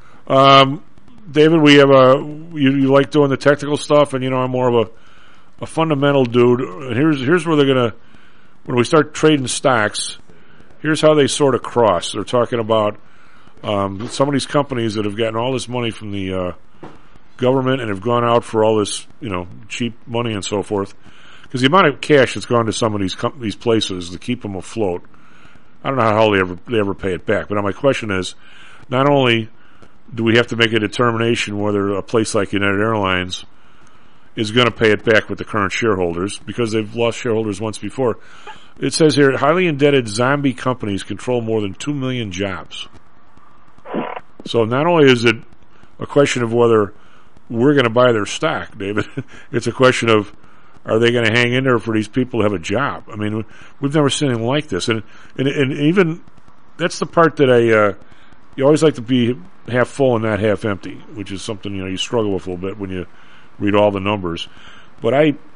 David, we have you like doing the technical stuff, and I'm more of a fundamental dude. And here's where they're gonna when we start trading stocks. Here's how they sort of cross. They're talking about some of these companies that have gotten all this money from the government and have gone out for all this, cheap money and so forth. Because the amount of cash that's gone to some of these places to keep them afloat, I don't know how they ever pay it back. But now my question is, not only do we have to make a determination whether a place like United Airlines is going to pay it back with the current shareholders, because they've lost shareholders once before. It says here, highly indebted zombie companies control more than 2 million jobs. So not only is it a question of whether we're going to buy their stock, David, it's a question of, are they going to hang in there for these people to have a job? I mean, we've never seen anything like this. And even, that's the part that you always like to be half full and not half empty, which is something, you struggle with a little bit when you read all the numbers. But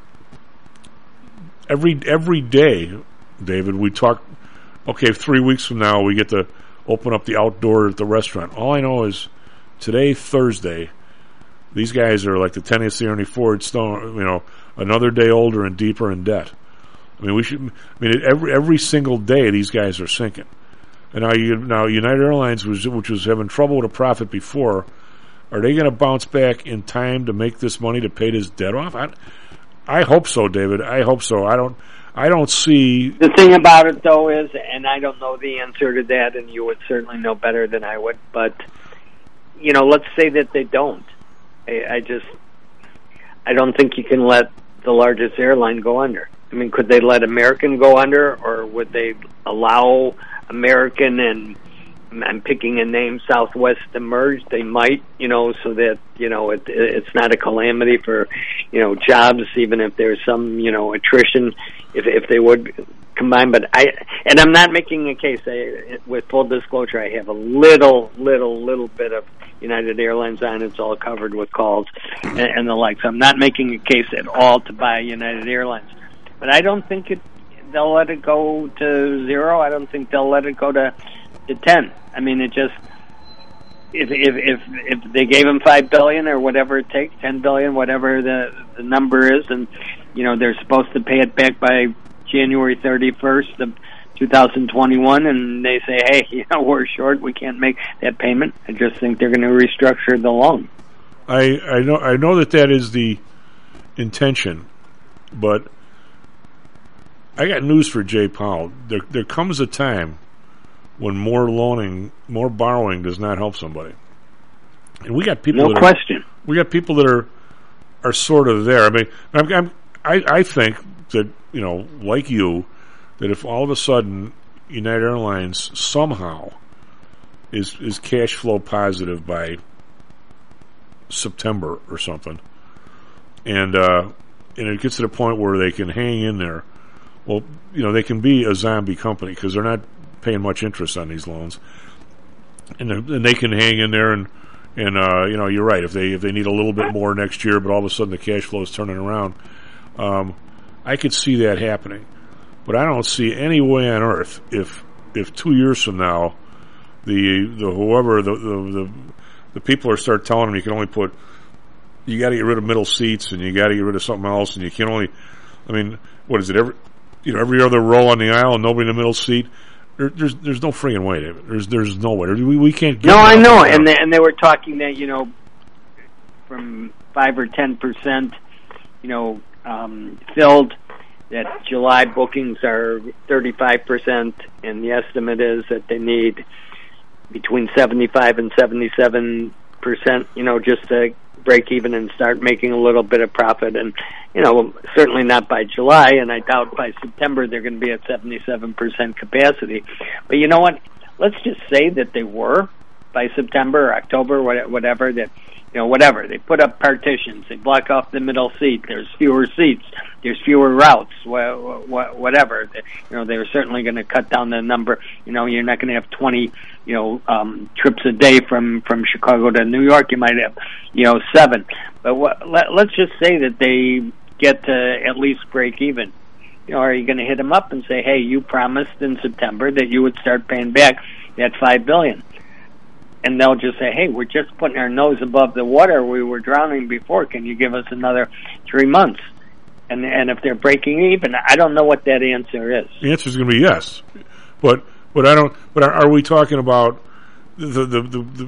every day, David, we talk, okay, 3 weeks from now we get to open up the outdoor at the restaurant. All I know is today, Thursday, these guys are like the Tennessee Ernie Ford Stone, another day older and deeper in debt. I mean, every single day these guys are sinking. And now United Airlines, which was having trouble with a profit before, are they going to bounce back in time to make this money to pay this debt off? I hope so, David. I hope so. I don't see. The thing about it, though, is, and I don't know the answer to that, and you would certainly know better than I would, but, let's say that they don't. I don't think you can let the largest airline go under. I mean, could they let American go under, or would they allow American and, I'm picking a name, Southwest to merge? They might, so that, it's not a calamity for, jobs, even if there's some, attrition, if they would combine. But I'm not making a case. With full disclosure, I have a little bit of United Airlines on. It's all covered with calls and the like. So I'm not making a case at all to buy United Airlines. But I don't think they'll let it go to 0. I don't think they'll let it go to 10. I mean, it just, if they gave him $5 billion or whatever it takes, $10 billion, whatever the number is, and they're supposed to pay it back by January 31st of 2021, and they say, hey, we're short, we can't make that payment. I just think they're going to restructure the loan. I know that is the intention, but I got news for Jay Powell. There comes a time when more borrowing does not help somebody, and we got people. No question. We got people that are sort of there. I mean, I think that like you, that if all of a sudden United Airlines somehow is cash flow positive by September or something, and it gets to the point where they can hang in there. Well, they can be a zombie company because they're not paying much interest on these loans. and they can hang in there, and you're right. If they need a little bit more next year, but all of a sudden the cash flow is turning around, I could see that happening. But I don't see any way on earth if 2 years from now, the people start telling them you can only you got to get rid of middle seats and you got to get rid of something else, and you can only, what is it, every other row on the aisle and nobody in the middle seat. There's no friggin' way, David. There's no way. We can't get. No, I know, and they were talking that from 5 or 10%, filled. That July bookings are 35%, and the estimate is that they need between 75 and 77%, just to break even and start making a little bit of profit. And, certainly not by July, and I doubt by September they're going to be at 77% capacity. But you know what? Let's just say that they were by September or October, whatever, that, whatever. They put up partitions. They block off the middle seat. There's fewer seats. There's fewer routes. Whatever. They're certainly going to cut down the number. You're not going to have 20, trips a day from Chicago to New York. You might have, 7. But let's just say that they get to at least break even. Are you going to hit them up and say, hey, you promised in September that you would start paying back that $5 billion? And they'll just say, hey, we're just putting our nose above the water. We were drowning before. Can you give us another 3 months? And if they're breaking even, I don't know what that answer is. The answer is going to be yes. But I don't. But are we talking about the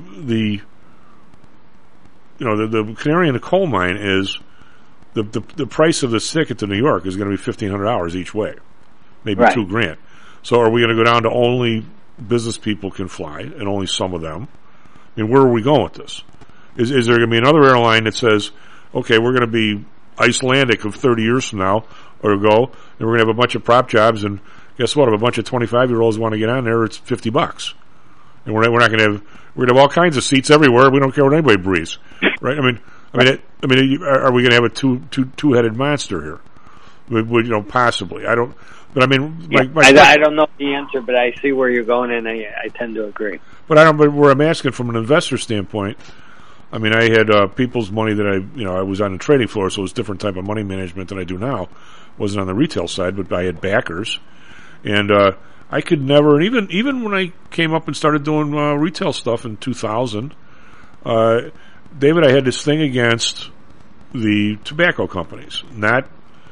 canary in the coal mine is the price of the ticket to New York is going to be $1,500 each way, maybe right. $2,000. So are we going to go down to only business people can fly and only some of them? Where are we going with this? Is there going to be another airline that says, okay, we're going to be Icelandic of 30 years from now or ago, and we're going to have a bunch of prop jobs, and guess what? If a bunch of 25-year-olds want to get on there, it's $50, and we're not going to have. We're going to have all kinds of seats everywhere. We don't care what anybody breathes, right? Are we going to have a two-headed monster here? Possibly. I don't. But I don't know the answer, but I see where you're going, and I tend to agree. But where I'm asking from an investor standpoint, I had people's money that I was on the trading floor, so it was a different type of money management than I do now. Wasn't on the retail side, but I had backers, and I could never. And even when I came up and started doing retail stuff in 2000, David, I had this thing against the tobacco companies, not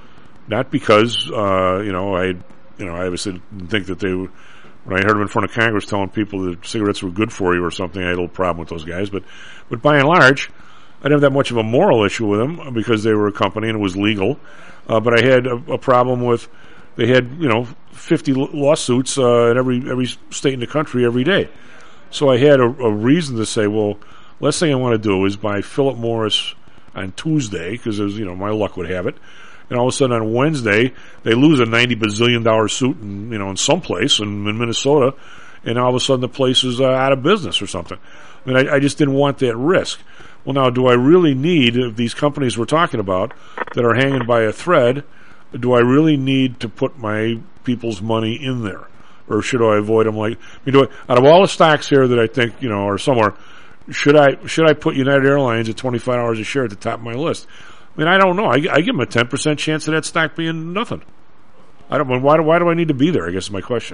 because I obviously didn't think that they would. When I heard them in front of Congress telling people that cigarettes were good for you or something, I had a little problem with those guys. But by and large, I didn't have that much of a moral issue with them because they were a company and it was legal. But I had a problem with they had 50 lawsuits in every state in the country every day. So I had a reason to say, well, last thing I want to do is buy Philip Morris on Tuesday because my luck would have it. And all of a sudden on Wednesday, they lose a $90 bazillion suit in some place in Minnesota, and all of a sudden the place is out of business or something. I just didn't want that risk. Well, now, do I really need these companies we're talking about that are hanging by a thread? Do I really need to put my people's money in there, or should I avoid them? Out of all the stocks here that I think are somewhere, should I put United Airlines at $25 a share at the top of my list? I don't know. I give them a 10% chance of that stock being nothing. I don't. Why do I need to be there? I guess is my question.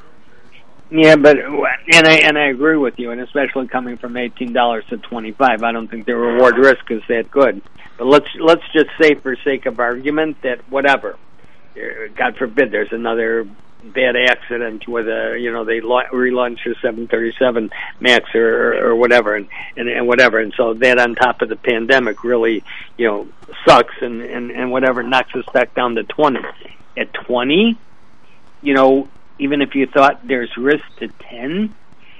Yeah, but I agree with you, and especially coming from $18 to $25, I don't think the reward risk is that good. But let's just say, for sake of argument, that whatever, God forbid, there's another bad accident with they relaunch a 737 Max or whatever, and whatever, and so that on top of the pandemic really sucks and whatever, knocks us back down to 20. At 20, even if you thought there's risk to 10,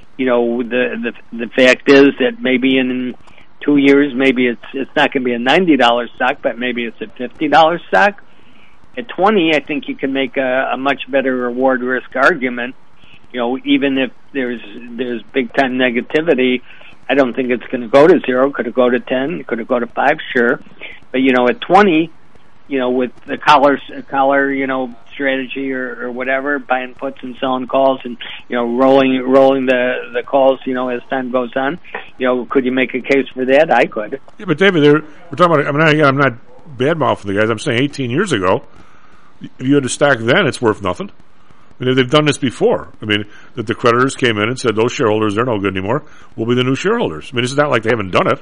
the fact is that maybe in 2 years, maybe it's not going to be a $90 stock, but maybe it's a $50 stock. At 20, I think you can make a much better reward risk argument. Even if there's big time negativity, I don't think it's going to go to 0. Could it go to 10? Could it go to 5? Sure. But at 20, with the collar strategy or whatever, buying puts and selling calls, and rolling the calls, as time goes on. Could you make a case for that? I could. Yeah, but David, we're talking about. I'm not bad mouthing the guys. I'm saying 18 years ago, if you had a stack then, it's worth nothing. I mean, they've done this before. I mean, that the creditors came in and said those shareholders, they're no good anymore. We'll be the new shareholders. I mean, it's not like they haven't done it.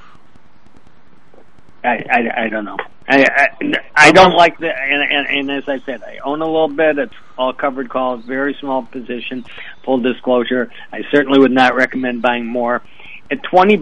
I don't know. I don't like the and as I said, I own a little bit. It's all covered calls, very small position. Full disclosure, I certainly would not recommend buying more. At $20,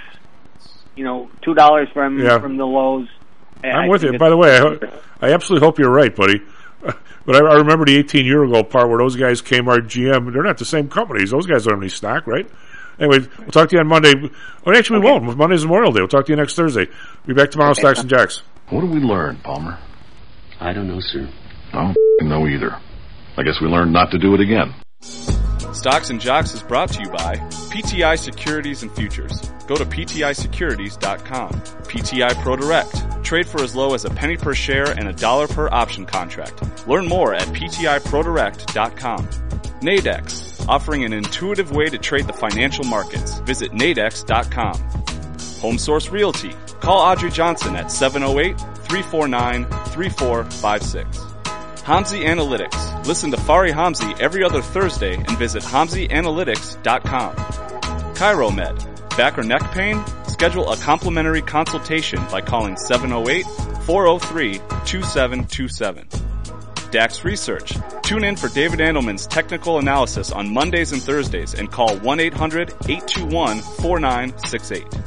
$2 from the lows. I'm with you. By the way, I absolutely hope you're right, buddy. But I remember the 18-year ago part where those guys, Kmart, GM, they're not the same companies. Those guys don't have any stock, right? Anyway, we'll talk to you on Monday. Well, actually, we won't. Monday's Memorial Day. We'll talk to you next Thursday. We'll be back tomorrow, Stocks and Jocks. What did we learn, Palmer? I don't know, sir. I don't know either. I guess we learned not to do it again. Stocks and Jocks is brought to you by PTI Securities and Futures. Go to PTIsecurities.com. PTI ProDirect. Trade for as low as a penny per share and $1 per option contract. Learn more at PTIProDirect.com. Nadex. Offering an intuitive way to trade the financial markets. Visit nadex.com. HomeSource Realty. Call Audrey Johnson at 708-349-3456. Hamzy Analytics. Listen to Fari Hamzy every other Thursday and visit HamzyAnalytics.com. ChiroMed. Back or neck pain? Schedule a complimentary consultation by calling 708-403-2727. DAX Research. Tune in for David Andelman's technical analysis on Mondays and Thursdays and call 1-800-821-4968.